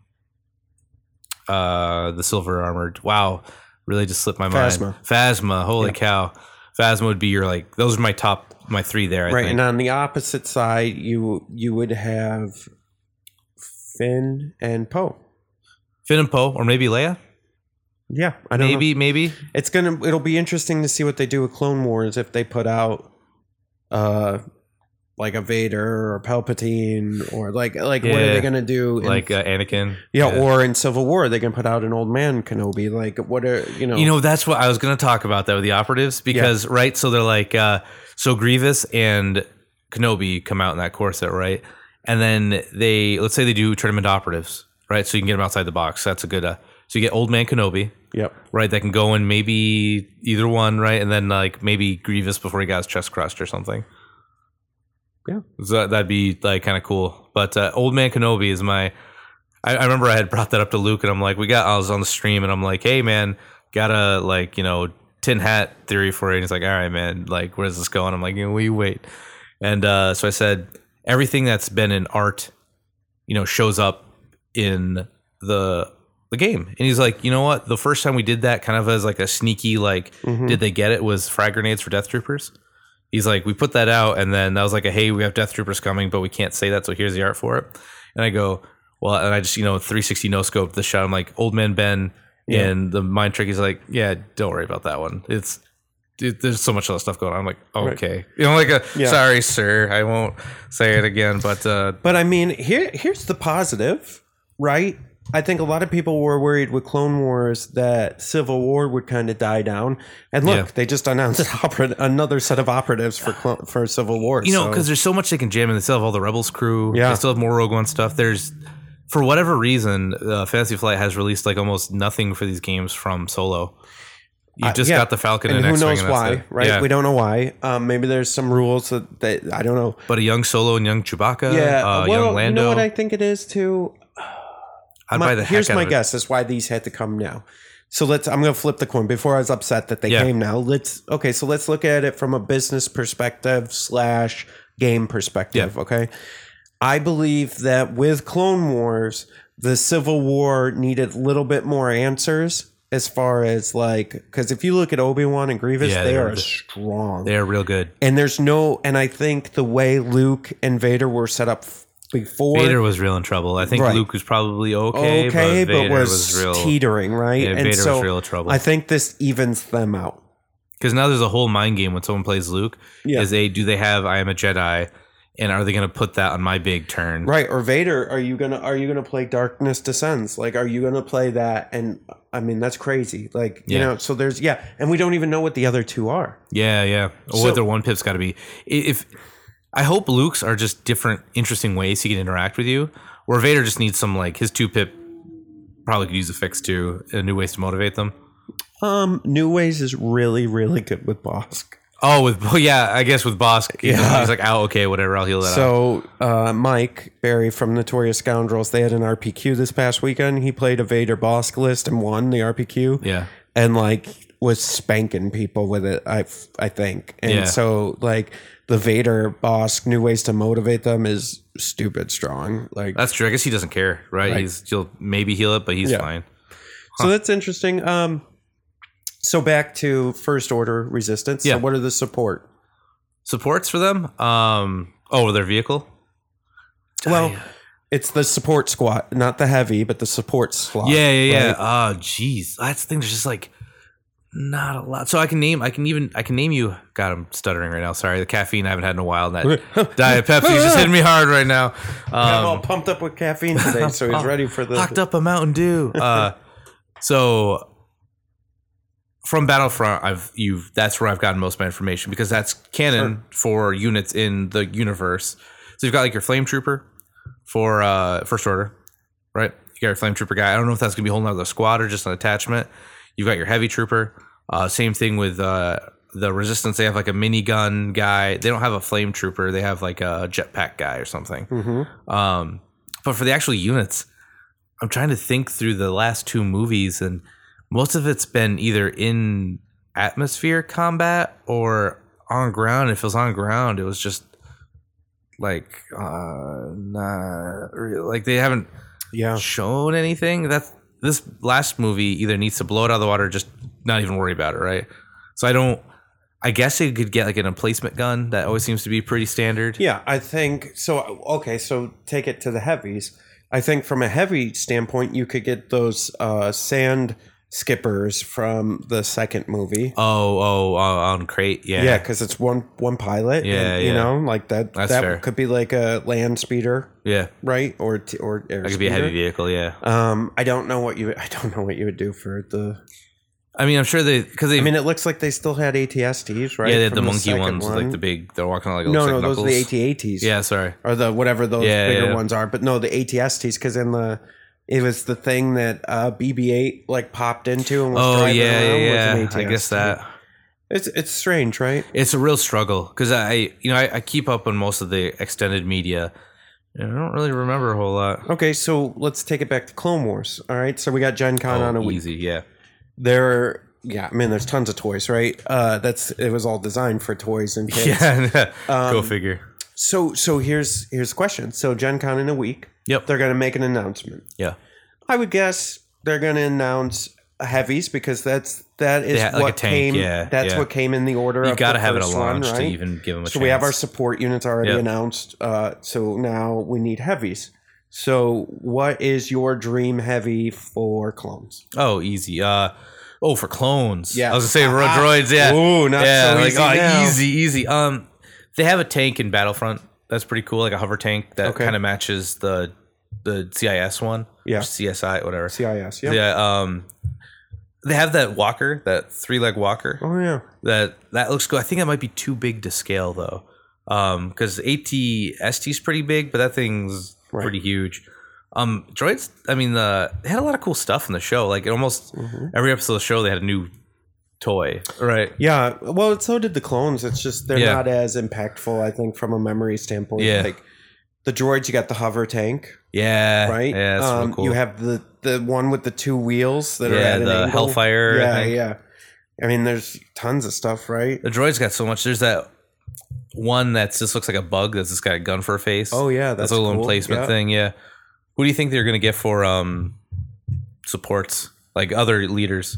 uh the silver armored. Wow, really just slipped my mind. Phasma. Phasma. Holy Yep. cow. Phasma would be your like. Those are my top my three there. I Right, think. and on the opposite side, you you would have Finn and Poe. Finn and Poe, or maybe Leia. Yeah, I don't know. Maybe maybe. It's gonna. It'll be interesting to see what they do with Clone Wars if they put out, uh, like a Vader or a Palpatine or like like what are Yeah. they gonna do? In, Like uh, Anakin. yeah, or in Civil War they can put out an old man Kenobi. Like what are you know? You know, that's what I was going to talk about that with the operatives because, right? So they're like, uh, so Grievous and Kenobi come out in that core set, right? And then they, let's say they do turn them into operatives, right? So you can get them outside the box. That's a good, uh, so you get Old Man Kenobi, Yep. right? That can go in maybe either one, right? And then like maybe Grievous before he got his chest crushed or something. Yeah. So that, that'd be like kind of cool. But uh, Old Man Kenobi is my, I, I remember I had brought that up to Luke and I'm like, we got, I was on the stream and I'm like, hey man, got a like, you know, tin hat theory for it. And he's like, all right, man, like, where's this going? I'm like, you know, will you wait? And uh, so I said, everything that's been in art, you know, shows up in the the game. And he's like, you know what? The first time we did that kind of as like a sneaky, like, Mhm. did they get it was frag grenades for Death Troopers. He's like, we put that out. And then that was like a, hey, we have Death Troopers coming, but we can't say that. So here's the art for it. And I go, well, and I just, you know, three sixty no scope the shot. I'm like, Old Man Ben Yeah. and the mind trick. He's like, yeah, don't worry about that one. It's, it, there's so much other stuff going on. I'm like, okay. You know, like a, Yeah. sorry, sir. I won't say it again. But uh, But I mean, here here's the positive, right? I think a lot of people were worried with Clone Wars that Civil War would kind of die down. And look, Yeah. they just announced an oper- another set of operatives for Clo- for Civil War. you know, so- because there's so much they can jam in. They still have all the Rebels crew. Yeah. They still have more Rogue One stuff. There's, for whatever reason, uh, Fantasy Flight has released like almost nothing for these games from Solo. You Uh, just yeah. got the Falcon and, and who X-Wing knows and that's why, it. right? Yeah. We don't know why. Um, maybe there's some rules that, that I don't know. But a young Solo and young Chewbacca, Yeah, uh, well, young Lando. you know what I think it is too. I'd My- buy the heck here's out my of it. guess is why these had to come now. So let's. I'm going to flip the coin. Before I was upset that they Yeah. came now. Let's. Okay, so let's look at it from a business perspective slash game perspective. Yeah. Okay, I believe that with Clone Wars, the Civil War needed a little bit more answers as far as like because if you look at Obi-Wan and Grievous, Yeah, they they're are good. strong. They're real good. And there's no, and I think the way Luke and Vader were set up f- before. Vader was real in trouble. I think Right. Luke was probably okay, okay, but, but, Vader was, was real. teetering, right? Yeah, and Vader so was real in trouble. I think this evens them out. Because now there's a whole mind game when someone plays Luke. Yeah. Is they do they have I am a Jedi, and are they going to put that on my big turn? Right, or Vader, are you gonna are you gonna play Darkness Descends? Like, are you gonna play that? And I mean, that's crazy. Like, you Yeah. know, so there's yeah, and we don't even know what the other two are. Yeah, yeah. Or So- what their one pip's got to be. If I hope Luke's are just different, interesting ways he can interact with you. Where Vader just needs some like his two pip probably could use a fix too, and new ways to motivate them. Um, New Ways is really really good with Bosk. Oh, with well, yeah, I guess with Bosk, he's, Yeah. he's like, oh, okay, whatever, I'll heal that out. So uh, Mike Barry from Notorious Scoundrels, they had an R P Q this past weekend. He played a Vader Bosk list and won the R P Q. Yeah. and like was spanking people with it. I I think, and Yeah. so like the Vader Bosk New Ways to motivate them is stupid strong. Like That's true. I guess he doesn't care, right? Right. He's he'll maybe heal it, but he's Yeah. fine. so that's interesting. Um, so back to First Order Resistance. Yeah. So what are the support? Supports for them? Um, oh, their vehicle. Well, it's the support squad, not the heavy, but the support slot. Yeah, yeah, yeah. right? Oh, jeez, that's the thing. There's just like not a lot. So I can name. I can even. I can name you. God, I'm stuttering right now. Sorry, the caffeine I haven't had in a while. And that Diet Pepsi is just hitting me hard right now. I'm all Um, pumped up with caffeine today, so he's ready for the. locked up a Mountain Dew. Uh, so from Battlefront, I've you've that's where I've gotten most of my information because that's canon for units in the universe. So you've got like your Flame Trooper for uh, First Order, right? You got your Flame Trooper guy. I don't know if that's gonna be holding out the squad or just an attachment. You've got your Heavy Trooper. Uh, same thing with uh, the Resistance. They have like a minigun guy. They don't have a Flame Trooper. They have like a jetpack guy or something. Mm-hmm. Um, but for the actual units, I'm trying to think through the last two movies, and most of it's been either in atmosphere combat or on ground. If it was on ground, it was just like uh, not really, like they haven't Yeah. shown anything. That's this last movie either needs to blow it out of the water, or just not even worry about it, right? So I don't. I guess it could get like an emplacement gun. That always seems to be pretty standard. Yeah, I think so. Okay, so take it to the heavies. I think from a heavy standpoint, you could get those uh, sand skippers from the second movie. Oh, oh, uh, on crate, yeah, Yeah, because it's one one pilot. Yeah, and, you yeah. know, like that. That's that fair. could be like a land speeder, yeah. right? Or t- or air That could be a speeder. heavy vehicle, yeah. Um, I don't know what you. I don't know what you would do for the. I mean, I'm sure they because they. I mean, it looks like they still had A T S Ts, right? yeah, they had the from monkey second ones, with, one. like the big. They're walking on like. it No, looks no, like those are the knuckles. A T A Ts. Yeah, sorry. Or the whatever those Yeah, bigger yeah. ones are, but no, the A T S Ts because in the it was the thing that uh, B B eight like popped into and was Oh driving yeah, around yeah, with an yeah. I guess A T S T. that It's it's strange, right? it's a real struggle because I, you know, I, I keep up on most of the extended media. And I don't really remember a whole lot. Okay, so let's take it back to Clone Wars. All right, so we got Gen Con Oh, on a week. easy, yeah. There, yeah, I mean, there's tons of toys, right? Uh, that's it was all designed for toys and kids. Yeah, Um, go figure. So so here's here's the question. So Gen Con in a week. Yep. They're gonna make an announcement. Yeah, I would guess they're going to announce heavies because that's that is Yeah, like a what tank, came. yeah, that's yeah. what came in the order. you of got to the have it a first one, launch to right? even give them a So chance. we have our support units already Yep. announced. Uh, so now we need heavies. So what is your dream heavy for clones? Oh, easy. Uh, oh, for clones. Yeah. I was gonna say ro- Ah. droids. Yeah. Ooh, not yeah, so like, easy oh, now. easy, easy. Um, they have a tank in Battlefront. That's pretty cool, like a hover tank that Okay. kind of matches the the C I S one. Yeah. Or C S I, whatever. C I S. Yeah. Yeah. Um, they have that walker, that three leg walker. Oh yeah. That that looks good. I think it might be too big to scale though, um, because A T S T is pretty big, but that thing's Right. pretty huge. Um, droids. I mean, uh, they had a lot of cool stuff in the show. Like it almost Mm-hmm. every episode of the show, they had a new toy. Right. Yeah. Well, so did the clones. It's just they're Yeah. not as impactful, I think, from a memory standpoint. Yeah. Like the droids, you got the hover tank. Yeah. Right? Yeah. That's um, real cool. You have the, the one with the two wheels that are Yeah, at an the angle. Hellfire, I Yeah, think. yeah. I mean, there's tons of stuff, right? the droids got so much. There's that one that just looks like a bug that's just got a gun for a face. Oh yeah, that's, that's a little cool. emplacement Yeah. thing. Yeah. Who do you think they're gonna get for um supports like other leaders?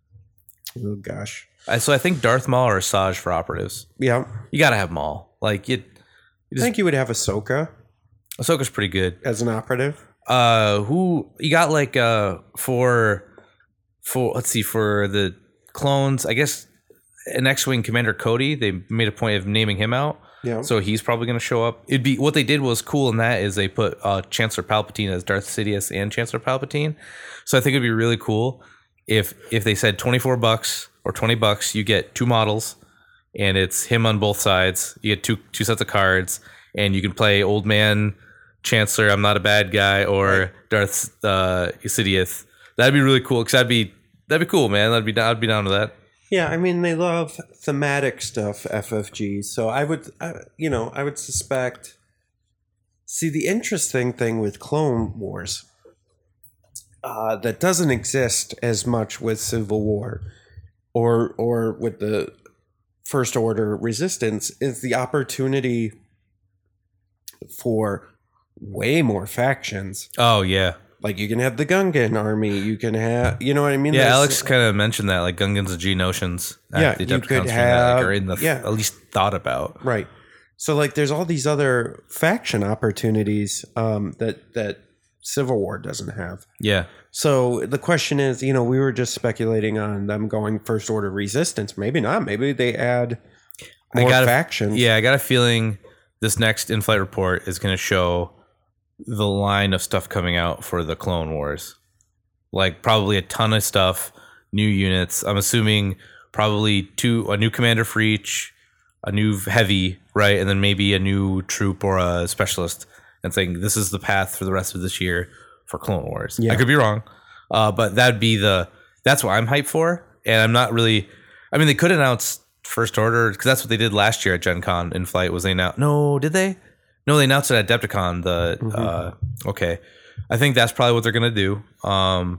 Oh gosh. I, so I think Darth Maul or Asajj for operatives. Yeah. You gotta have Maul. Like you, you I just think you would have Ahsoka. Ahsoka's pretty good. as an operative. Uh, who you got like uh for for let's see for the clones? I guess an X-wing Commander Cody. They made a point of naming him out. Yeah. So he's probably going to show up. It'd be what they did was cool in that is they put uh, Chancellor Palpatine as Darth Sidious and Chancellor Palpatine. So I think it'd be really cool if if they said twenty-four bucks or twenty bucks, you get two models, and it's him on both sides. You get two two sets of cards, and you can play Old Man Chancellor, I'm not a bad guy, or right. Darth uh, Sidious. That'd be really cool because that'd be that'd be cool, man. That'd be I'd be down with that. Yeah, I mean they love thematic stuff, F F G. So I would, I, you know, I would suspect. See, the interesting thing with Clone Wars uh, that doesn't exist as much with Civil War, or or with the First Order Resistance, is the opportunity for way more factions. Oh yeah. Like you can have the Gungan army, you can have, you know what I mean? Yeah, There's, Alex kind of mentioned that, like Gungans and Geonosians. Yeah, the you could that, have, like, are in the yeah. at least thought about. Right. So like, there's all these other faction opportunities um, that that Civil War doesn't have. Yeah. So the question is, you know, we were just speculating on them going First Order Resistance. Maybe not. Maybe they add more I got factions. A, yeah, I got a feeling this next in-flight report is going to show the line of stuff coming out for the Clone Wars. Like probably a ton of stuff, new units. I'm assuming probably two a new commander for each, a new heavy, right? And then maybe a new troop or a specialist, and saying this is the path for the rest of this year for Clone Wars. Yeah. I could be wrong. Uh, but that'd be the that's what I'm hyped for. And I'm not really I mean they could announce First Order because that's what they did last year at Gen Con in flight was they announced no, did they? No, they announced it at Adepticon. The mm-hmm. uh, okay, I think that's probably what they're gonna do. Um,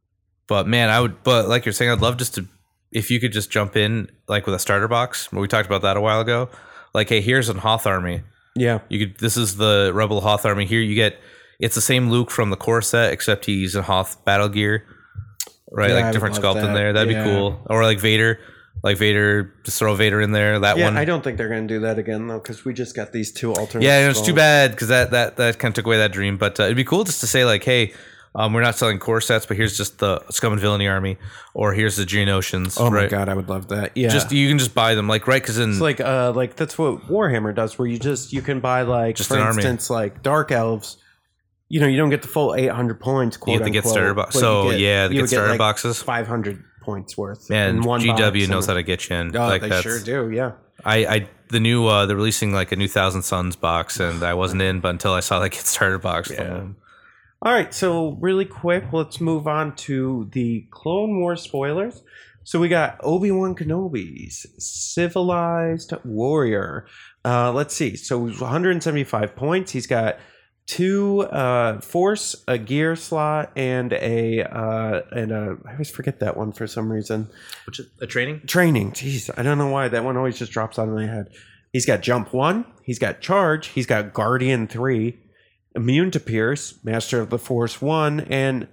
but man, I would. But like you're saying, I'd love just to if you could just jump in like with a starter box. We talked about that a while ago. Like, hey, here's a Hoth army. Yeah, you could. This is the Rebel Hoth army. Here you get. It's the same Luke from the core set, except he's in Hoth battle gear, right? Yeah, like I different sculpt that. in there. That'd yeah. be cool. Or like Vader. Like Vader, just throw Vader in there. That yeah, one. I don't think they're going to do that again though, because we just got these two alternate. Yeah, it's too bad because that that that kind of took away that dream. But uh, it'd be cool just to say like, hey, um, we're not selling core sets, but here's just the Scum and Villainy army, or here's the Geonosians. Oh right? my god, I would love that. Yeah, just you can just buy them, like right? Because in it's like uh like that's what Warhammer does, where you just you can buy like Just for an army. instance like Dark Elves. You know, you don't get the full eight hundred points. Quote you get the get unquote, starter box. but So you get, yeah, the you get would get starter like boxes. five hundred points worth. Man, in one G W box knows and- how to get you in. Oh, like they that's, sure do. Yeah. I, I the new uh they're releasing like a new Thousand Suns box, and I wasn't in, but until I saw that get starter box. Yeah. From them. All right, so really quick, let's move on to the Clone Wars spoilers. So we got Obi-Wan Kenobi's Civilized Warrior. Uh, let's see. So one hundred seventy-five points. He's got two uh, Force, a gear slot, and a uh, and a I always forget that one for some reason. Which is a training? Training. Jeez, I don't know why that one always just drops out of my head. He's got Jump One. He's got Charge. He's got Guardian Three. Immune to Pierce, Master of the Force one, and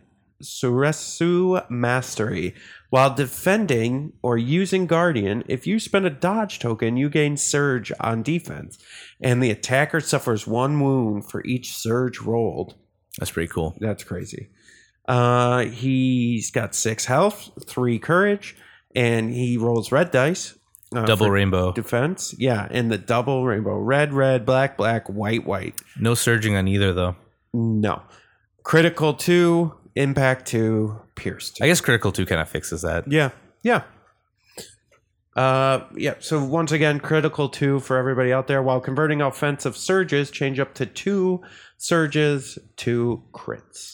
Suresu Mastery. While defending or using Guardian, if you spend a dodge token, you gain Surge on defense, and the attacker suffers one wound for each Surge rolled. That's pretty cool. That's crazy. Uh, he's got six health, three courage, and he rolls red dice. Uh, Double for rainbow. defense. Yeah, and the double rainbow. Red, red, black, black, white, white. No surging on either, though. No. Critical two, impact two, pierce two. I guess critical two kind of fixes that. Yeah, yeah. Uh, yeah, so once again, critical two for everybody out there. While converting offensive surges, change up to two surges to crits.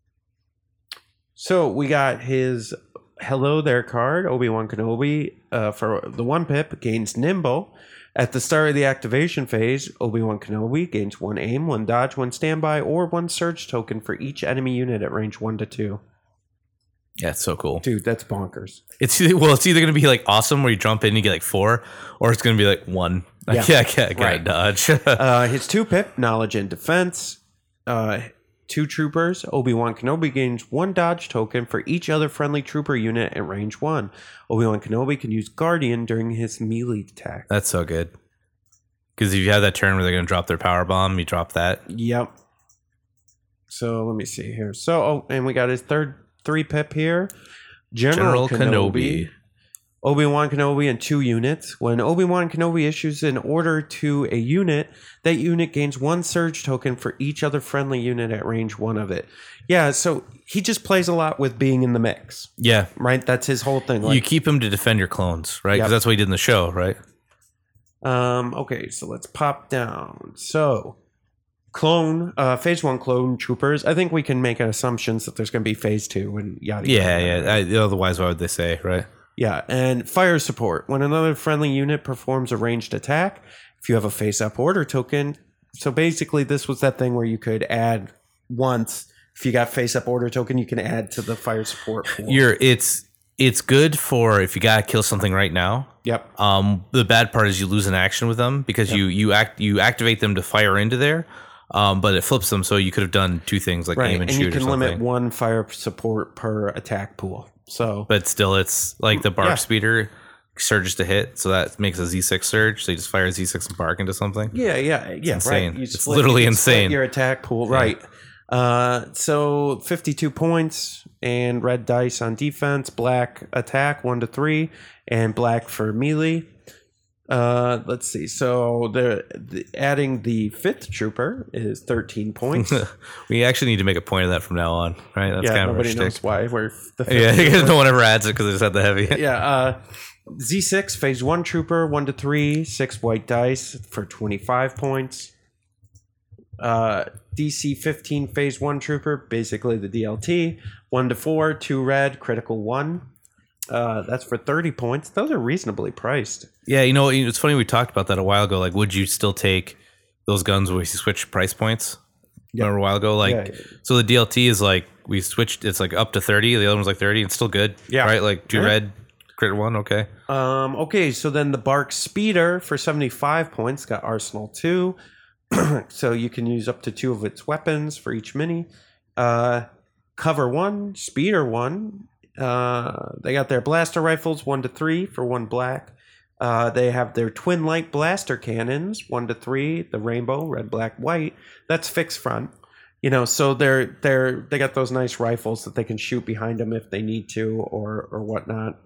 So we got his Hello There card, Obi-Wan Kenobi, uh, for the one pip, gains Nimble. At the start of the activation phase, Obi-Wan Kenobi gains one aim, one dodge, one standby, or one surge token for each enemy unit at range one to two. Yeah, it's so cool. Dude, that's bonkers. It's either, well, it's either going to be like awesome where you jump in and you get like four, or it's going to be like one. Like, Yeah. yeah, I can't, I can't Right. dodge. uh, his two pip, knowledge and defense. Uh, two troopers. Obi-Wan Kenobi gains one dodge token for each other friendly trooper unit at range one. Obi-Wan Kenobi can use Guardian during his melee attack. That's so good. Because if you have that turn where they're going to drop their power bomb, you drop that. Yep. So let me see here. So, oh, and we got his third three pip here. General, General Kenobi. Kenobi. Obi-Wan Kenobi in two units. When Obi-Wan Kenobi issues an order to a unit, that unit gains one surge token for each other friendly unit at range one of it. Yeah, so he just plays a lot with being in the mix, Yeah. right? That's his whole thing. Like, you keep him to defend your clones, right? Because Yep. that's what he did in the show, right? Um, okay, so let's pop down. So, clone, uh, phase one clone troopers. I think we can make assumptions that there's going to be phase two and yada Yeah, yada. yeah. I, otherwise, what would they say, right? Yeah, and fire support. When another friendly unit performs a ranged attack, if you have a face-up order token, so basically this was that thing where you could add once. If you got face-up order token, you can add to the fire support pool. You're it's it's good for if you gotta kill something right now. Yep. Um, the bad part is you lose an action with them because you you act you activate them to fire into there. Um, but it flips them, so you could have done two things like Right, aim and, and shoot you can or something. limit one fire support per attack pool. So, But still, it's like the bark Yeah. speeder surges to hit, so that makes a Z six surge. So you just fire Z six and bark into something. yeah, yeah, yeah, insane. right. You It's split- literally you split insane. Your attack pool, right? Uh, so fifty-two points and red dice on defense, black attack one to three, and black for melee. Uh, let's see. So the, the adding the fifth trooper is thirteen points. We actually need to make a point of that from now on, right? That's yeah, kind of nobody our knows shtick. why. We're the fifth Yeah, trooper. because no one ever adds it because they just had the heavy. yeah. Uh, Z six phase one trooper one to three, six white dice for twenty-five points. Uh, D C fifteen phase one trooper, basically the D L T, one to four, two red, critical one. Uh, that's for thirty points. Those are reasonably priced. Yeah, you know, it's funny we talked about that a while ago. Like, would you still take those guns where you switch price points? Remember a while ago? Like, Yeah. so the D L T is like, we switched, it's like up to thirty. The other one's like thirty. It's still good. Yeah. Right? Like, two Yeah. red, crit one. Okay. Um, okay, so then the Bark Speeder for seventy-five points got Arsenal two. So you can use up to two of its weapons for each mini. Uh, cover one, Speeder one. Uh, they got their blaster rifles one to three for one black. Uh, they have their twin light blaster cannons one to three. The rainbow, red, black, white. That's fixed front. You know, so they're they're they got those nice rifles that they can shoot behind them if they need to or or whatnot.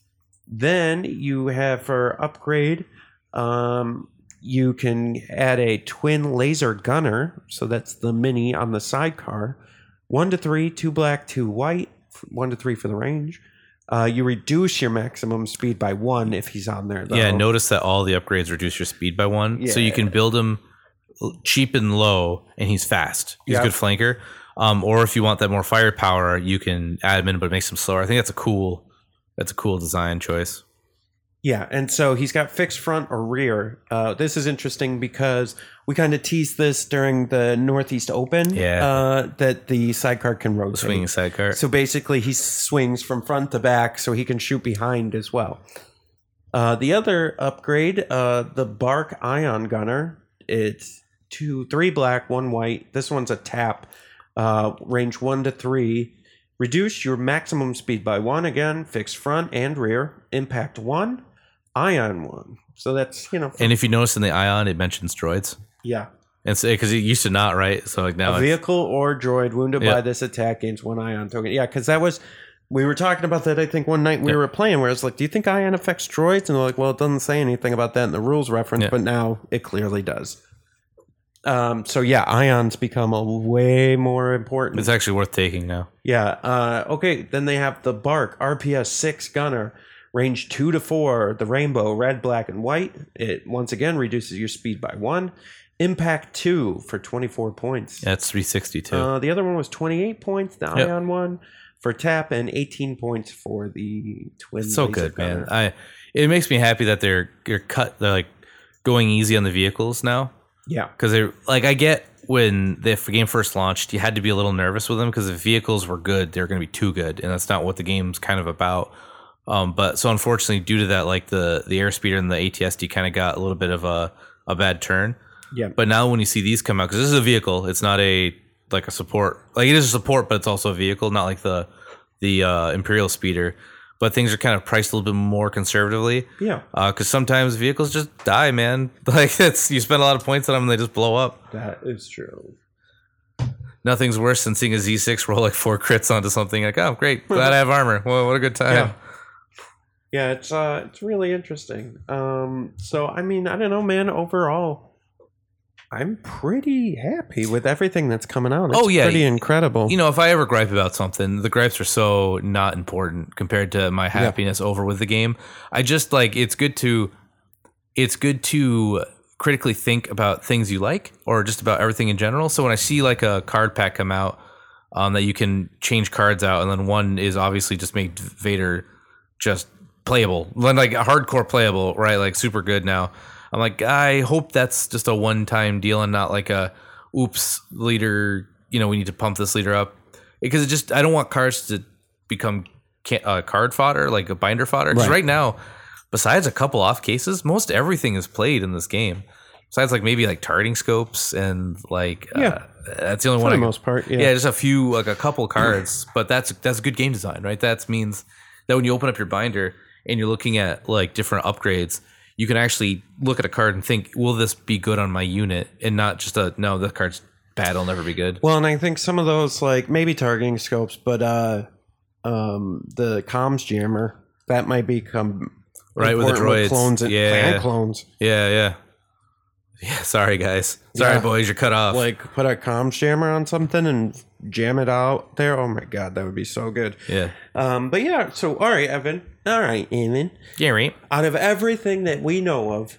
Then you have for upgrade, um, you can add a twin laser gunner. So that's the mini on the sidecar. One to three, two black, two white. One to three for the range. Uh, you reduce your maximum speed by one if he's on there, though. Yeah, notice that all the upgrades reduce your speed by one. So you Yeah. can build him cheap and low, and he's fast. He's Yeah. a good flanker. Um, or if you want that more firepower, you can add him in, but it makes him slower. I think that's a cool, that's a cool design choice. Yeah, and so he's got fixed front or rear. Uh, this is interesting because we kind of teased this during the Northeast Open. Yeah. Uh, that the sidecar can rotate. Swinging sidecar. So basically, he swings from front to back, so he can shoot behind as well. Uh, the other upgrade, uh, the Bark Ion Gunner, it's two, three black, one white. This one's a tap, uh, range one to three. Reduce your maximum speed by one again, fixed front and rear. Impact one, Ion one. So that's, you know, And if you notice in the Ion, it mentions droids. yeah. And so, because it used to not, right? So like now A it's, vehicle or droid wounded Yeah. by this attack gains one ion token. Yeah, because that was, we were talking about that, I think, one night we Yeah. were playing where it's like, do you think ion affects droids? And they're like, well, it doesn't say anything about that in the rules reference, Yeah. but now it clearly does. Um, so yeah, ions become a way more important. it's actually worth taking now. Yeah. Uh, okay. Then they have the Bark R P S six gunner, range two to four. The rainbow, red, black, and white. It once again reduces your speed by one. Impact two for twenty-four points. Yeah, it's three sixty too. Uh, the other one was twenty-eight points. The Yep. Ion one for tap and eighteen points for the twin. It's so laser good, man. gunner. I it makes me happy that they're they're cut. They're like going easy on the vehicles now. Yeah. Because they like I get when the game first launched, you had to be a little nervous with them because if vehicles were good, they're going to be too good, and that's not what the game's kind of about. Um, but so unfortunately, due to that, like the the airspeeder and the A T S D kind of got a little bit of a a bad turn. Yeah. But now when you see these come out, because this is a vehicle, it's not a like a support. Like it is a support, but it's also a vehicle, not like the the uh, Imperial speeder. but things are kind of priced a little bit more conservatively. Yeah. Because uh, sometimes vehicles just die, man. Like it's you spend a lot of points on them and they just blow up. That is true. Nothing's worse than seeing a Z six roll like four crits onto something. Like, oh, great, glad I have armor. Well, what a good time. Yeah. Yeah, it's uh, it's really interesting. Um, so I mean, I don't know, man. Overall, I'm pretty happy with everything that's coming out. It's Oh, yeah. pretty incredible. You know, if I ever gripe about something, the gripes are so not important compared to my happiness over with the game. I just like it's good to it's good to critically think about things you like or just about everything in general. So when I see like a card pack come out um, that you can change cards out, and then one is obviously just make Vader just playable, like hardcore playable, right? Like super good now. I'm like, I hope that's just a one-time deal and not like a, oops, leader, you know, we need to pump this leader up. Because it just, I don't want cards to become ca- uh, card fodder, like a binder fodder. Because Right. right now, besides a couple off cases, most everything is played in this game. Besides like maybe like targeting scopes and like, Yeah. uh, that's the only for one. the I, most part, yeah. yeah, just a few, like a couple cards, but that's that's good game design, right? That means that when you open up your binder and you're looking at like different upgrades, you can actually look at a card and think, will this be good on my unit? And not just a, no, the card's bad, it'll never be good. Well, and I think some of those, like maybe targeting scopes, but uh, um, the comms jammer, that might become Right, with the important droids. clones and Yeah. and clones. Yeah, yeah. Yeah, sorry guys. Sorry Yeah. boys, you're cut off. Like put a comms jammer on something and jam it out there. Oh my god, that would be so good. yeah. Um, but yeah, so all right, Evan. All right, Evan. Yeah, right. Out of everything that we know of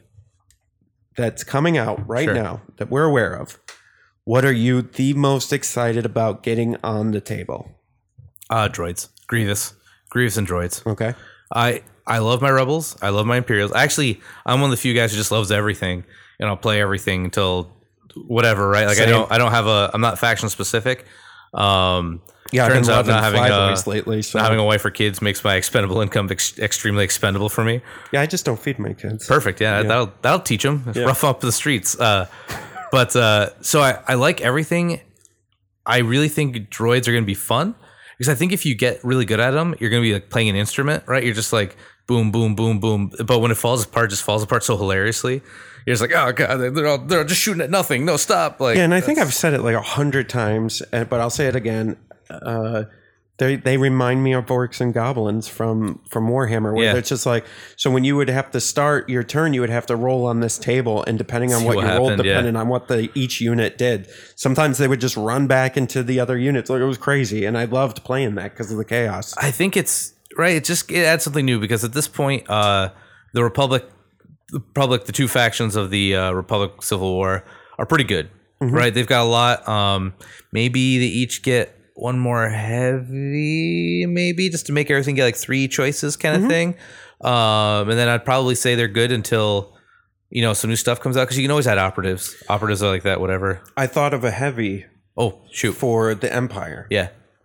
that's coming out right Sure. now that we're aware of, what are you the most excited about getting on the table? Uh, droids. Grievous. Grievous and droids. Okay. I I love my rebels. I love my Imperials. Actually, I'm one of the few guys who just loves everything, and I'll play everything until whatever. Right? Like Same. I don't. I don't have a. I'm not faction specific. Um, Yeah, turns I've out been not loving having flyboys a, lately. So not having a wife or kids makes my expendable income ex- extremely expendable for me. yeah, I just don't feed my kids. Perfect. Yeah, Yeah. that'll that'll teach them. Yeah. Rough up the streets. Uh, but uh, so I, I like everything. I really think droids are going to be fun because I think if you get really good at them, you're going to be like playing an instrument, right? You're just like boom, boom, boom, boom. But when it falls apart, it just falls apart so hilariously. You're just like, oh god, they're all, they're just shooting at nothing. No, stop. Like, Yeah, and I think I've said it like a hundred times, uh, but I'll say it again. Uh, they they remind me of orcs and goblins from from Warhammer, where Yeah. it's just like, so when you would have to start your turn, you would have to roll on this table, and depending on See what, what you rolled, happened, yeah. depending on what the each unit did, sometimes they would just run back into the other units. Like it was crazy, and I loved playing that because of the chaos. I think it's right. It just it adds something new because at this point, uh, the Republic, the Republic, the two factions of the uh, Republic Civil War are pretty good, right? They've got a lot. Um, maybe they each get one more heavy, maybe just to make everything get like three choices, kind of thing. Um, and then I'd probably say they're good until you know some new stuff comes out because you can always add operatives. Operatives are like that, whatever. I thought of a heavy Oh shoot, for the Empire. yeah,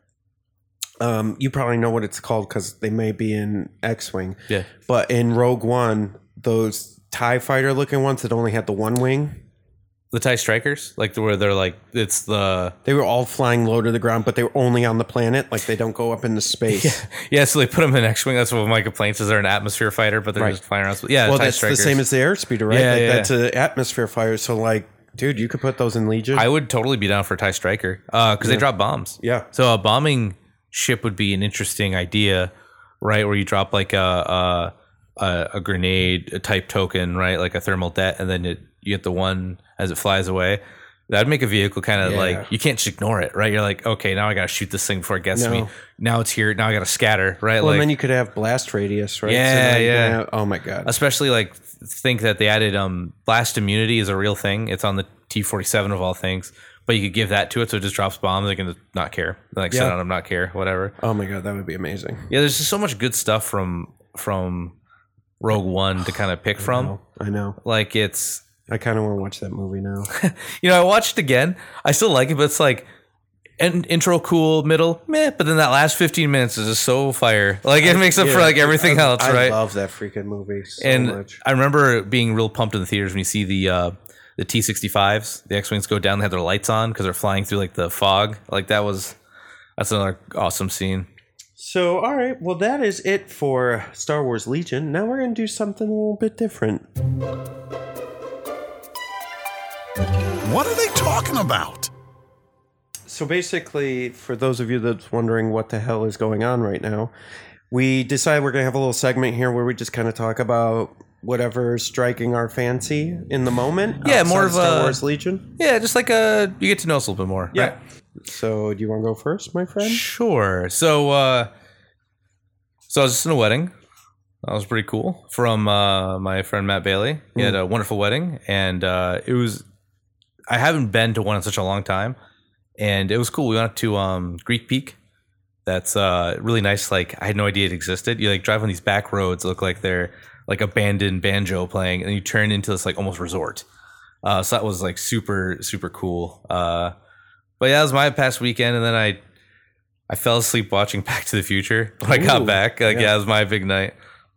Um, you probably know what it's called because they may be in X-wing. yeah. But in Rogue One, those TIE fighter looking ones that only had the one wing, The TIE Strikers, like the, where they're like it's the they were all flying low to the ground, but they were only on the planet. Like they don't go up into space. yeah. So they put them in X-wing. That's what my complaints is. They're an atmosphere fighter, but they're Right. just flying around. Yeah, Well, TIE that's Strikers. the same as the airspeeder, right? Yeah, like yeah, that's an atmosphere fire. So like, dude, you could put those in Legion. I would totally be down for a TIE Striker because they drop bombs. Yeah. So a bombing ship would be an interesting idea, right? Where you drop like a a, a, a grenade a type token, right? Like a thermal det, and then it, you get the one as it flies away. That'd make a vehicle kind of Yeah. like you can't just ignore it, right? You're like, okay, now I gotta shoot this thing before it gets No. me. Now it's here. Now I gotta scatter, right? well, like and then you could have blast radius, right? Yeah, then, yeah. Oh my god. especially like think that they added um blast immunity is a real thing. It's on the T forty-seven of all things, but you could give that to it so it just drops bombs. They can just not care, like sit Yeah. on them, not care, whatever. Oh my god, that would be amazing. Yeah, there's just so much good stuff from from Rogue One to kind of pick from. Oh, I know. Like it's I kind of want to watch that movie now. you know I watched it again. I still like it, but it's like in, intro cool, middle meh, but then that last fifteen minutes is just so fire. Like it makes up for Yeah, like everything I, else, I right? love that freaking movie so and much. I remember being real pumped in the theaters when you see the uh, the T sixty-fives, the X-wings go down, they have their lights on because they're flying through like the fog. Like that was that's another awesome scene. So, all right. Well, that is it for Star Wars Legion. Now we're going to do something a little bit different. What are they talking about? So basically, for those of you that's wondering what the hell is going on right now, we decided we're going to have a little segment here where we just kind of talk about whatever's striking our fancy in the moment. Yeah, more outside of Star a- Wars Legion. Yeah, just like uh you get to know us a little bit more. Yeah. Right? So, do you want to go first, my friend? Sure. So, uh, so I was just in a wedding. That was pretty cool. From uh, my friend Matt Bailey. He had a wonderful wedding, and uh, it was. I haven't been to one in such a long time, and it was cool. We went up to um, Greek Peak. That's uh, really nice. Like I had no idea it existed. You like drive on these back roads, look like they're like abandoned banjo playing, and you turn into this like almost resort. Uh, so that was like super super cool. Uh, But yeah, that was my past weekend, and then I I fell asleep watching Back to the Future. When I got Ooh, back, like yeah. yeah, it was my big night.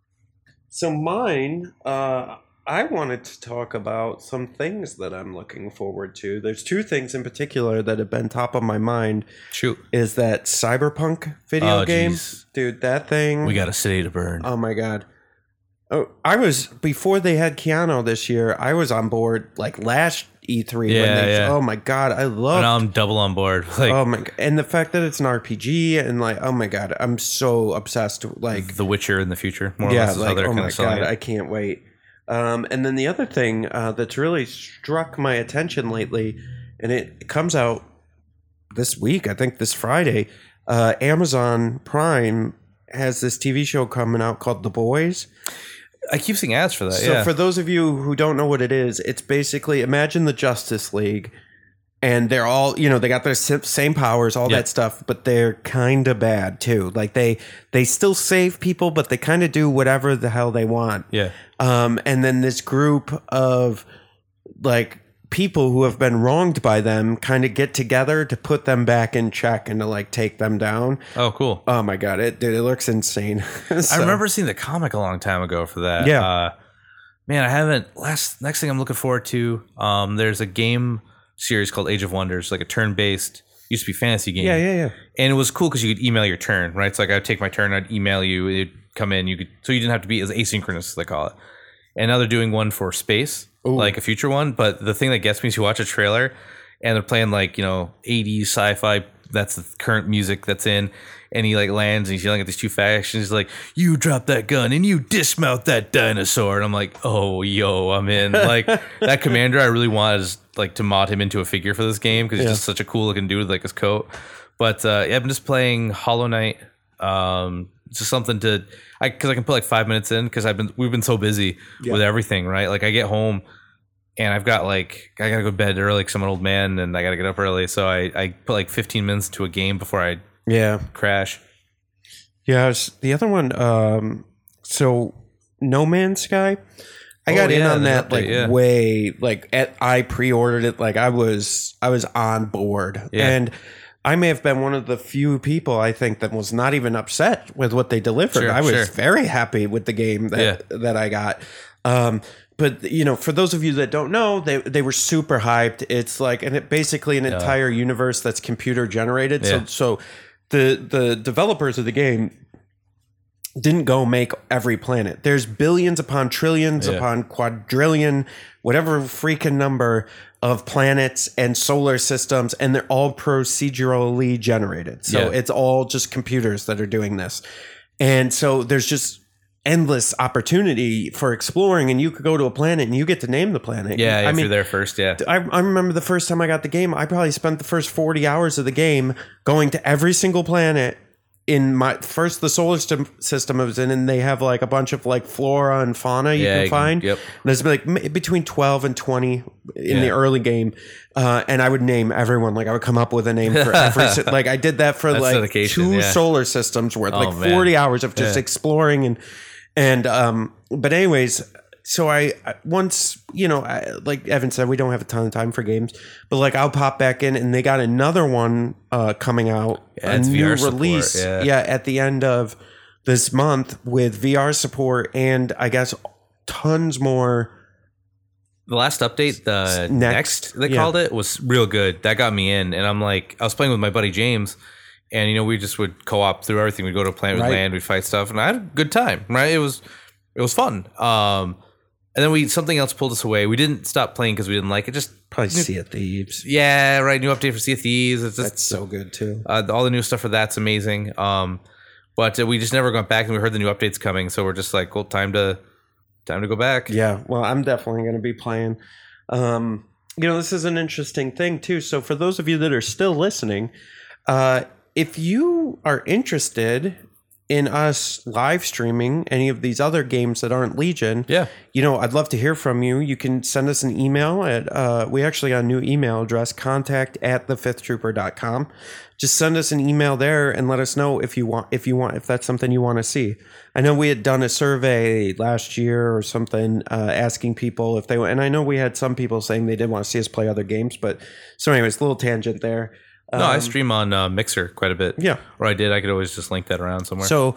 So mine, uh, I wanted to talk about some things that I'm looking forward to. There's two things in particular that have been top of my mind. Shoot, Is that Cyberpunk video Oh, game? geez. Dude, that thing. we got a city to burn. Oh my god. Oh, I was before they had Keanu this year. I was on board like last E three. Yeah, when they, yeah. Oh my god, I and love. now I'm double on board. Like Oh my god, and the fact that it's an R P G and like, oh my god, I'm so obsessed. Like, The Witcher in the future, more or yeah, less is how like, they're oh kind my of selling god, it. I can't wait. Um, and then the other thing uh, that's really struck my attention lately, and it comes out this week, I think this Friday. Uh, Amazon Prime has this T V show coming out called The Boys. I keep seeing ads for that. So yeah, for those of you who don't know what it is, it's basically imagine the Justice League, and they're all, you know, they got their si- same powers, all Yeah. that stuff, but they're kind of bad too. Like they they still save people, but they kind of do whatever the hell they want. yeah, Um, and then this group of like people who have been wronged by them kind of get together to put them back in check and to like take them down. oh cool. Oh my god, it dude, it looks insane. I So- remember seeing the comic a long time ago for that. Yeah. Uh, man, I haven't. Last next thing I'm looking forward to. Um, there's a game series called Age of Wonders, like a turn-based. Used to be fantasy game. Yeah, yeah, yeah. And it was cool because you could email your turn, right? So like I would take my turn, I'd email you, it'd come in, you could, so you didn't have to be as asynchronous, they call it. And now they're doing one for space, Ooh. like a future one. But the thing that gets me is you watch a trailer and they're playing like, you know, eighties sci-fi. That's the current music that's in. And he like lands and he's yelling at these two factions. He's like, you drop that gun and you dismount that dinosaur. And I'm like, oh, yo, I'm in. Like that commander, I really wanted is like to mod him into a figure for this game because he's Yeah. just such a cool looking dude with like his coat. But uh, yeah, I've been just playing Hollow Knight. Um, it's just something to, I because I can put like five minutes in because I've been we've been so busy Yeah. with everything, right? Like I get home and I've got like I gotta go to bed early because I'm an old man and I gotta get up early. So I I put like fifteen minutes to a game before I Yeah. crash. Yeah, I was- the other one, um, so No Man's Sky, I Oh, got in yeah, on there's that an like update, yeah. way, like at, I pre-ordered it, like I was, I was on board, Yeah. and I may have been one of the few people I think that was not even upset with what they delivered. Sure, I was sure. very happy with the game that that I got. Um, but you know, for those of you that don't know, they they were super hyped. It's like, and it basically an entire universe that's computer generated. Yeah. So so the the developers of the game didn't go make every planet. There's billions upon trillions Yeah. upon quadrillion, whatever freaking number of planets and solar systems, and they're all procedurally generated. So Yeah. it's all just computers that are doing this. And so there's just endless opportunity for exploring, and you could go to a planet and you get to name the planet. Yeah, I if mean, you're there first, yeah. I, I remember the first time I got the game, I probably spent the first forty hours of the game going to every single planet in my first the solar system system I was in, and they have like a bunch of like flora and fauna you Yeah, can you can- find. yep. There's like m- between twelve and twenty in Yeah. the early game, uh, and I would name everyone. Like I would come up with a name for every. si- like I did that for That's like dedication, two yeah. solar systems worth, Oh, like man. forty hours of just Yeah. exploring and and um. But anyways. So I I- once, you know, I, like Evan said, we don't have a ton of time for games, but like I'll pop back in, and they got another one uh, coming out, Yeah, a it's new V R support, release, yeah. at the end of this month with V R support, and I guess tons more. The last update, the Next, next, they yeah. called it, was real good. That got me in, and I'm like, I was playing with my buddy James, and you know we just would co-op through everything. We'd go to Planet Right. Land, we'd fight stuff, and I had a good time. Right, it was it was fun. Um, and then we something else pulled us away. We didn't stop playing because we didn't like it. Just Probably Sea of Thieves. yeah, right. New update for Sea of Thieves. It's just That's so good too. uh, all the new stuff for that's amazing. Um, but uh, we just never got back, and we heard the new updates coming, so we're just like, well, time to time to go back. Yeah, well, I'm definitely going to be playing. Um, you know, this is an interesting thing too. So for those of you that are still listening, uh, if you are interested in us live streaming any of these other games that aren't Legion, Yeah. you know, I'd love to hear from you. You can send us an email at, uh, we actually got a new email address, contact at the fifth trooper dot com. Just send us an email there and let us know if you want, if you want, if that's something you want to see. I know we had done a survey last year or something, uh, asking people if they, and I know we had some people saying they did want to see us play other games, but so anyways, a little tangent there. No, I Um, stream on uh, Mixer quite a bit. Yeah. Or I did. I could always just link that around somewhere. So,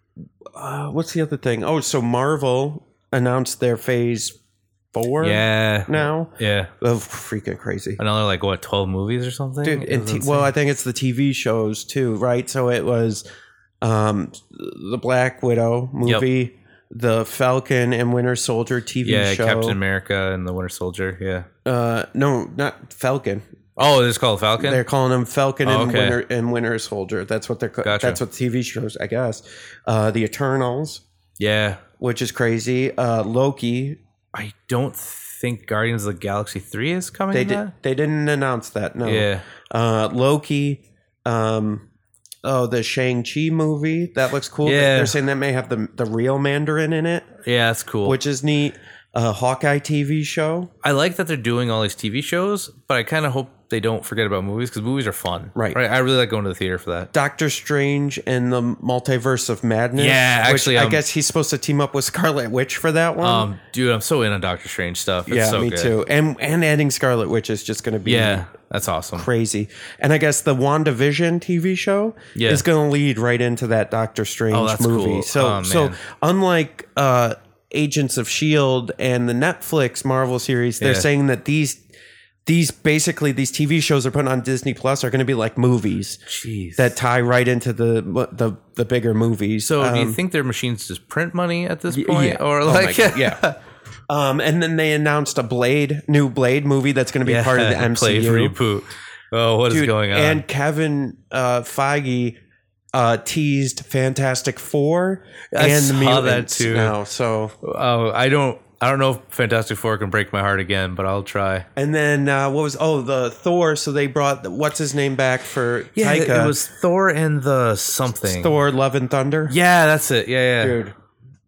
uh, what's the other thing? Oh, so Marvel announced their Phase Four. yeah. Now. Yeah. Oh, freaking crazy, Another like what, twelve movies or something? dude! It And was t- insane. well, I think it's the T V shows too, right? So it was um, the Black Widow movie, the Falcon and Winter Soldier T V yeah, show. Captain America and the Winter Soldier. Yeah. Uh, no, not Falcon. Oh, it's called Falcon. They're calling them Falcon Oh, and okay. Winter and Winter Soldier. That's what they're. ca- Gotcha. That's what the T V shows, I guess. Uh, the Eternals, yeah. which is crazy. Uh, Loki. I don't think Guardians of the Galaxy three is coming. They in did. that? They didn't announce that. No. Yeah. Uh, Loki. Um, oh, the Shang-Chi movie. That looks cool. Yeah. They're saying that may have the the real Mandarin in it, Yeah, that's cool. which is neat. Uh, Hawkeye T V show. I like that they're doing all these T V shows, but I kind of hope they don't forget about movies because movies are fun. Right. Right. I really like going to the theater for that. Doctor Strange and the Multiverse of Madness. Yeah, which actually, I um, guess he's supposed to team up with Scarlet Witch for that one. Um, dude, I'm so in on Doctor Strange stuff. It's yeah, so me good. too. And and adding Scarlet Witch is just going to be Yeah, that's awesome. crazy. And I guess the WandaVision T V show Yeah. is going to lead right into that Doctor Strange Oh, that's movie. cool. So Oh, so man. unlike uh, Agents of S H I E L D and the Netflix Marvel series, they're Yeah. saying that these these basically these T V shows are put on Disney Plus are going to be like movies Jeez. that tie right into the the the bigger movies. so do you Um, think their machines just print money at this y- point, yeah. or Oh my like God, yeah. Um, and then they announced a Blade, new Blade movie that's going to be part of the M C U. Blade reboot. Oh, what is Dude, going on? And Kevin uh, Feige uh, teased Fantastic Four I and the saw that Mutants too. now. So, oh, I don't. I don't know if Fantastic Four can break my heart again, but I'll try. and then uh, what was oh the Thor? So they brought the, what's his name back for Yeah, Taika. it was Thor and the something. Thor: Love and Thunder. Yeah, that's it. Yeah, yeah. Dude.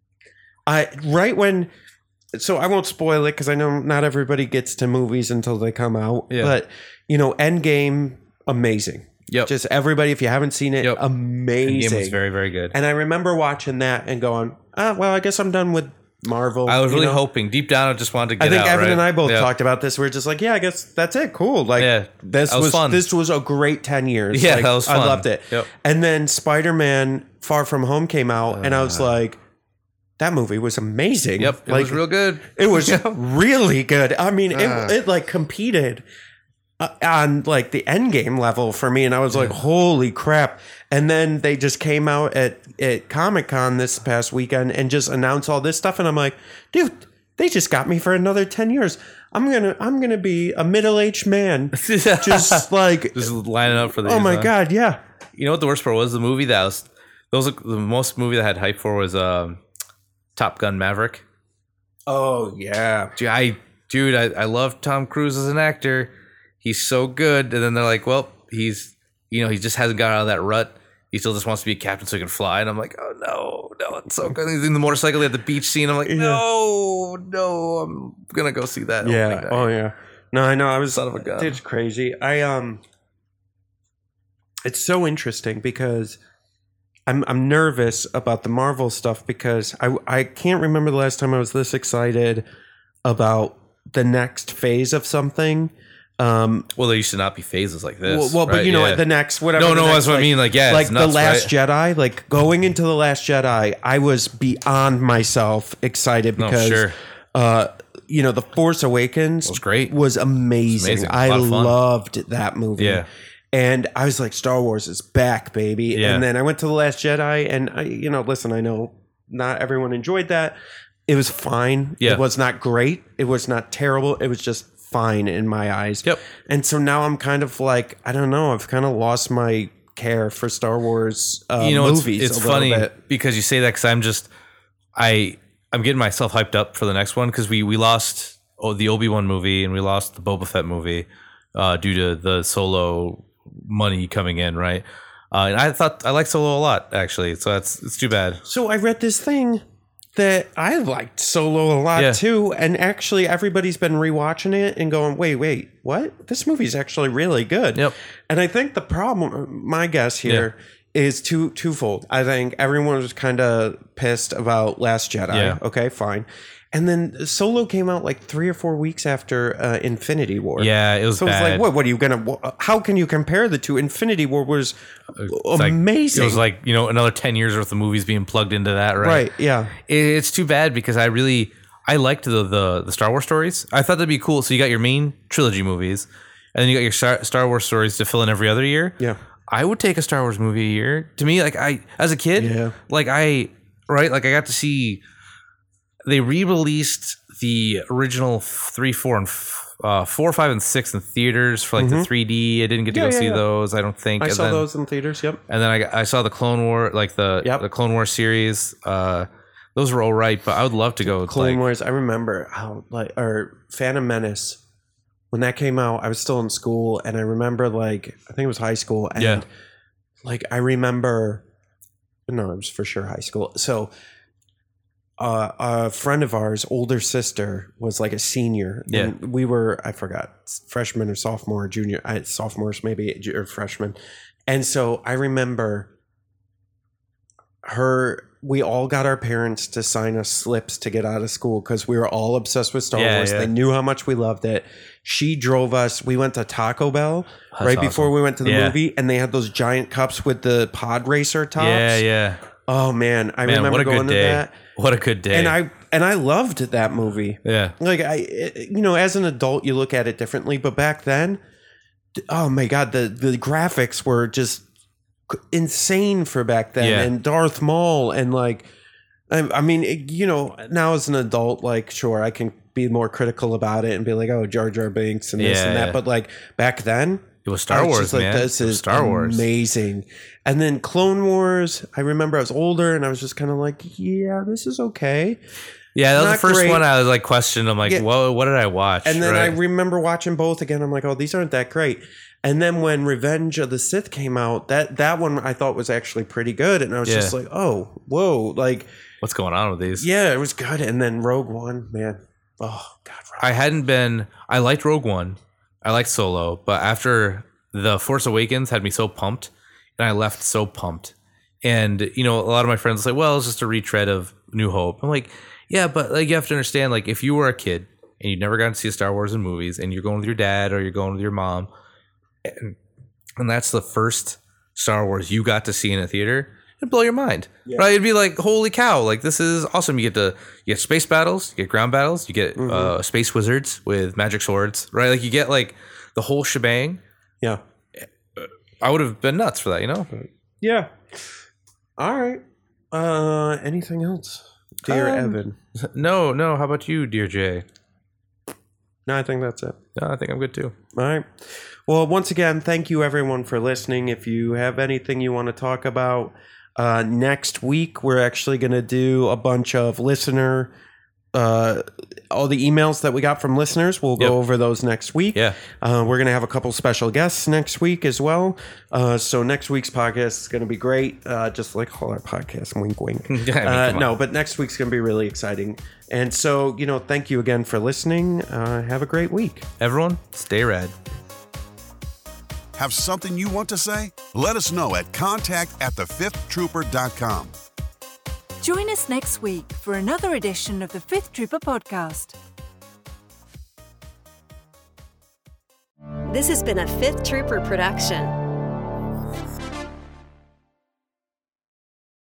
I right when. So I won't spoil it because I know not everybody gets to movies until they come out. Yeah. But you know, Endgame, amazing. Yep. Just everybody, if you haven't seen it, Yep. amazing. The game was very, very good. And I remember watching that and going, ah, well, I guess I'm done with Marvel. I was you really know? hoping deep down. I just wanted to get I think out. Evan right? and I both Yep. talked about this. We are just like, yeah, I guess that's it. Cool. Like Yeah, this that was was, fun. this was a great ten years. Yeah, Like, that was I fun. loved it. Yep. And then Spider-Man Far From Home came out and I Uh. was like, that movie was amazing. Yep, it like, was real good. It was really good. I mean, Uh. it, it like competed uh, on like the end game level for me. And I was like, holy crap. And then they just came out at, at Comic-Con this past weekend and just announced all this stuff. And I'm like, dude, they just got me for another ten years. I'm going to, I'm going to be a middle-aged man. Just like, Just lining up for these. oh my huh? God. Yeah. You know what the worst part was? The movie that was those the most movie that I had hype for was um, Top Gun Maverick. Oh yeah. Dude, I dude, I, I love Tom Cruise as an actor. He's so good. And then they're like, well, he's you know, he just hasn't got out of that rut. He still just wants to be a captain so he can fly. And I'm like, oh no, no, it's so good. He's in the motorcycle at the beach scene. I'm like, no, no, I'm gonna go see that. Yeah. opening night. Oh yeah. No, I know. I was Son of a gun. It's crazy. I um. It's so interesting because I'm I'm nervous about the Marvel stuff because I I can't remember the last time I was this excited about the next phase of something. Um. Well, there used to not be phases like this. Well, well but right? you know Yeah. what? The next whatever. No, the no, next, that's what I mean. Like, yeah, like it's nuts, the Last right? Jedi. Like going into the Last Jedi, I was beyond myself excited No, because. sure. Uh, you know, The Force Awakens was great. Was amazing. amazing. A I lot of fun. loved that movie. Yeah. And I was like, Star Wars is back, baby. Yeah. And then I went to The Last Jedi, and I, you know, listen, I know not everyone enjoyed that. It was fine. Yeah. It was not great. It was not terrible. It was just fine in my eyes. Yep. And so now I'm kind of like, I don't know, I've kind of lost my care for Star Wars uh, you know, movies. It's, it's a little funny bit. because you say that because I'm just, I, I'm getting myself hyped up for the next one because we we lost oh, the Obi-Wan movie and we lost the Boba Fett movie uh, due to the Solo money coming in, right? Uh, and I thought I liked Solo a lot actually, so that's it's too bad. So I read this thing that I liked Solo a lot Yeah. too, and actually everybody's been rewatching it and going, wait, wait, what? This movie's actually really good. Yep. And I think the problem, my guess here, is two twofold. I think everyone was kind of pissed about Last Jedi. Yeah. Okay, fine. And then Solo came out like three or four weeks after uh, Infinity War. Yeah, it was So it's bad. like, what? What are you gonna? wha- How can you compare the two? Infinity War was It's like- amazing. it was like, you know, another ten years worth of movies being plugged into that, right? right. Yeah. It's too bad because I really I liked the, the the Star Wars stories. I thought that'd be cool. So you got your main trilogy movies, and then you got your Star, Star Wars stories to fill in every other year. Yeah. I would take a Star Wars movie a year. To me, like I as a kid, Yeah. like I right, like I got to see they re-released the original three, four, and f- uh, four, five, and six in theaters for like the three D. I didn't get to Mm-hmm. Yeah, go yeah, see yeah. those. I don't think. I and saw then, those in theaters. Yep. and then I, I saw the Clone War, like the Yep. the Clone War series. Uh, those were all right, but I would love to go. Clone like, Wars. I remember how like or Phantom Menace when that came out. I was still in school, and I remember like I think it was high school, and Yeah. like I remember. No, it was for sure high school. So. Uh, a friend of ours, older sister, was like a senior. Yeah. And we were, I forgot, freshman or sophomore, or junior, I, sophomores maybe, or freshman. And so I remember her, we all got our parents to sign us slips to get out of school because we were all obsessed with Star Yeah, Wars. yeah. They knew how much we loved it. She drove us, we went to Taco Bell That's right before awesome. we went to the Yeah. movie, and they had those giant cups with the pod racer tops. Yeah, yeah. Oh man, I Man, remember what a going good to day. that. What a good day. And I and I loved that movie. yeah. Like I, it- you know, as an adult, you look at it differently. But back then, d- oh my god, the the graphics were just c- insane for back then. Yeah. And Darth Maul, and like, I, I mean, it- you know, now as an adult, like, sure, I can be more critical about it and be like, oh, Jar Jar Binks and this Yeah, and that. yeah. But like back then, It was I Star was Wars, just like, man. this It was is Star Wars. amazing. And then Clone Wars, I remember I was older and I was just kind of like, yeah, this is okay. Yeah, that was Not the first great. one I was like questioned. I'm like, Yeah. whoa, what did I watch? And then I Right. remember watching both again. I'm like, oh, these aren't that great. And then when Revenge of the Sith came out, that that one I thought was actually pretty good. And I was Yeah. just like, oh, whoa. Like, What's going on with these? yeah, it was good. And then Rogue One, man. Oh, God. Rogue I hadn't been. I liked Rogue One. I liked Solo, but after The Force Awakens had me so pumped, and I left so pumped. And you know, a lot of my friends say, "Well, it's just a retread of New Hope." I'm like, "Yeah, but like you have to understand, like if you were a kid and you never got to see Star Wars in movies, and you're going with your dad or you're going with your mom, and, and that's the first Star Wars you got to see in a theater." It'd blow your mind, right? It'd be like, holy cow, like this is awesome. You get to you get space battles, you get ground battles, you get Mm-hmm. uh, space wizards with magic swords, right? Like you get like the whole shebang. Yeah. I would have been nuts for that, you know? Yeah. All right. Uh, anything else, dear Um, Evan? No, no. How about you, dear Jay? No, I think that's it. No, I think I'm good too. All right. Well, once again, thank you everyone for listening. If you have anything you want to talk about, uh, next week we're actually going to do a bunch of listener, uh, all the emails that we got from listeners. We'll go Yep. over those next week. Yeah. Uh, we're going to have a couple special guests next week as well. Uh, so next week's podcast is going to be great. Uh, just like all our podcasts, wink, wink. Yeah, I mean, uh, come on. no, but next week's going to be really exciting. And so, you know, thank you again for listening. Uh, have a great week. Everyone, stay rad. Have something you want to say? Let us know at contact at the fifth trooper dot com. Join us next week for another edition of the Fifth Trooper Podcast. This has been a Fifth Trooper production.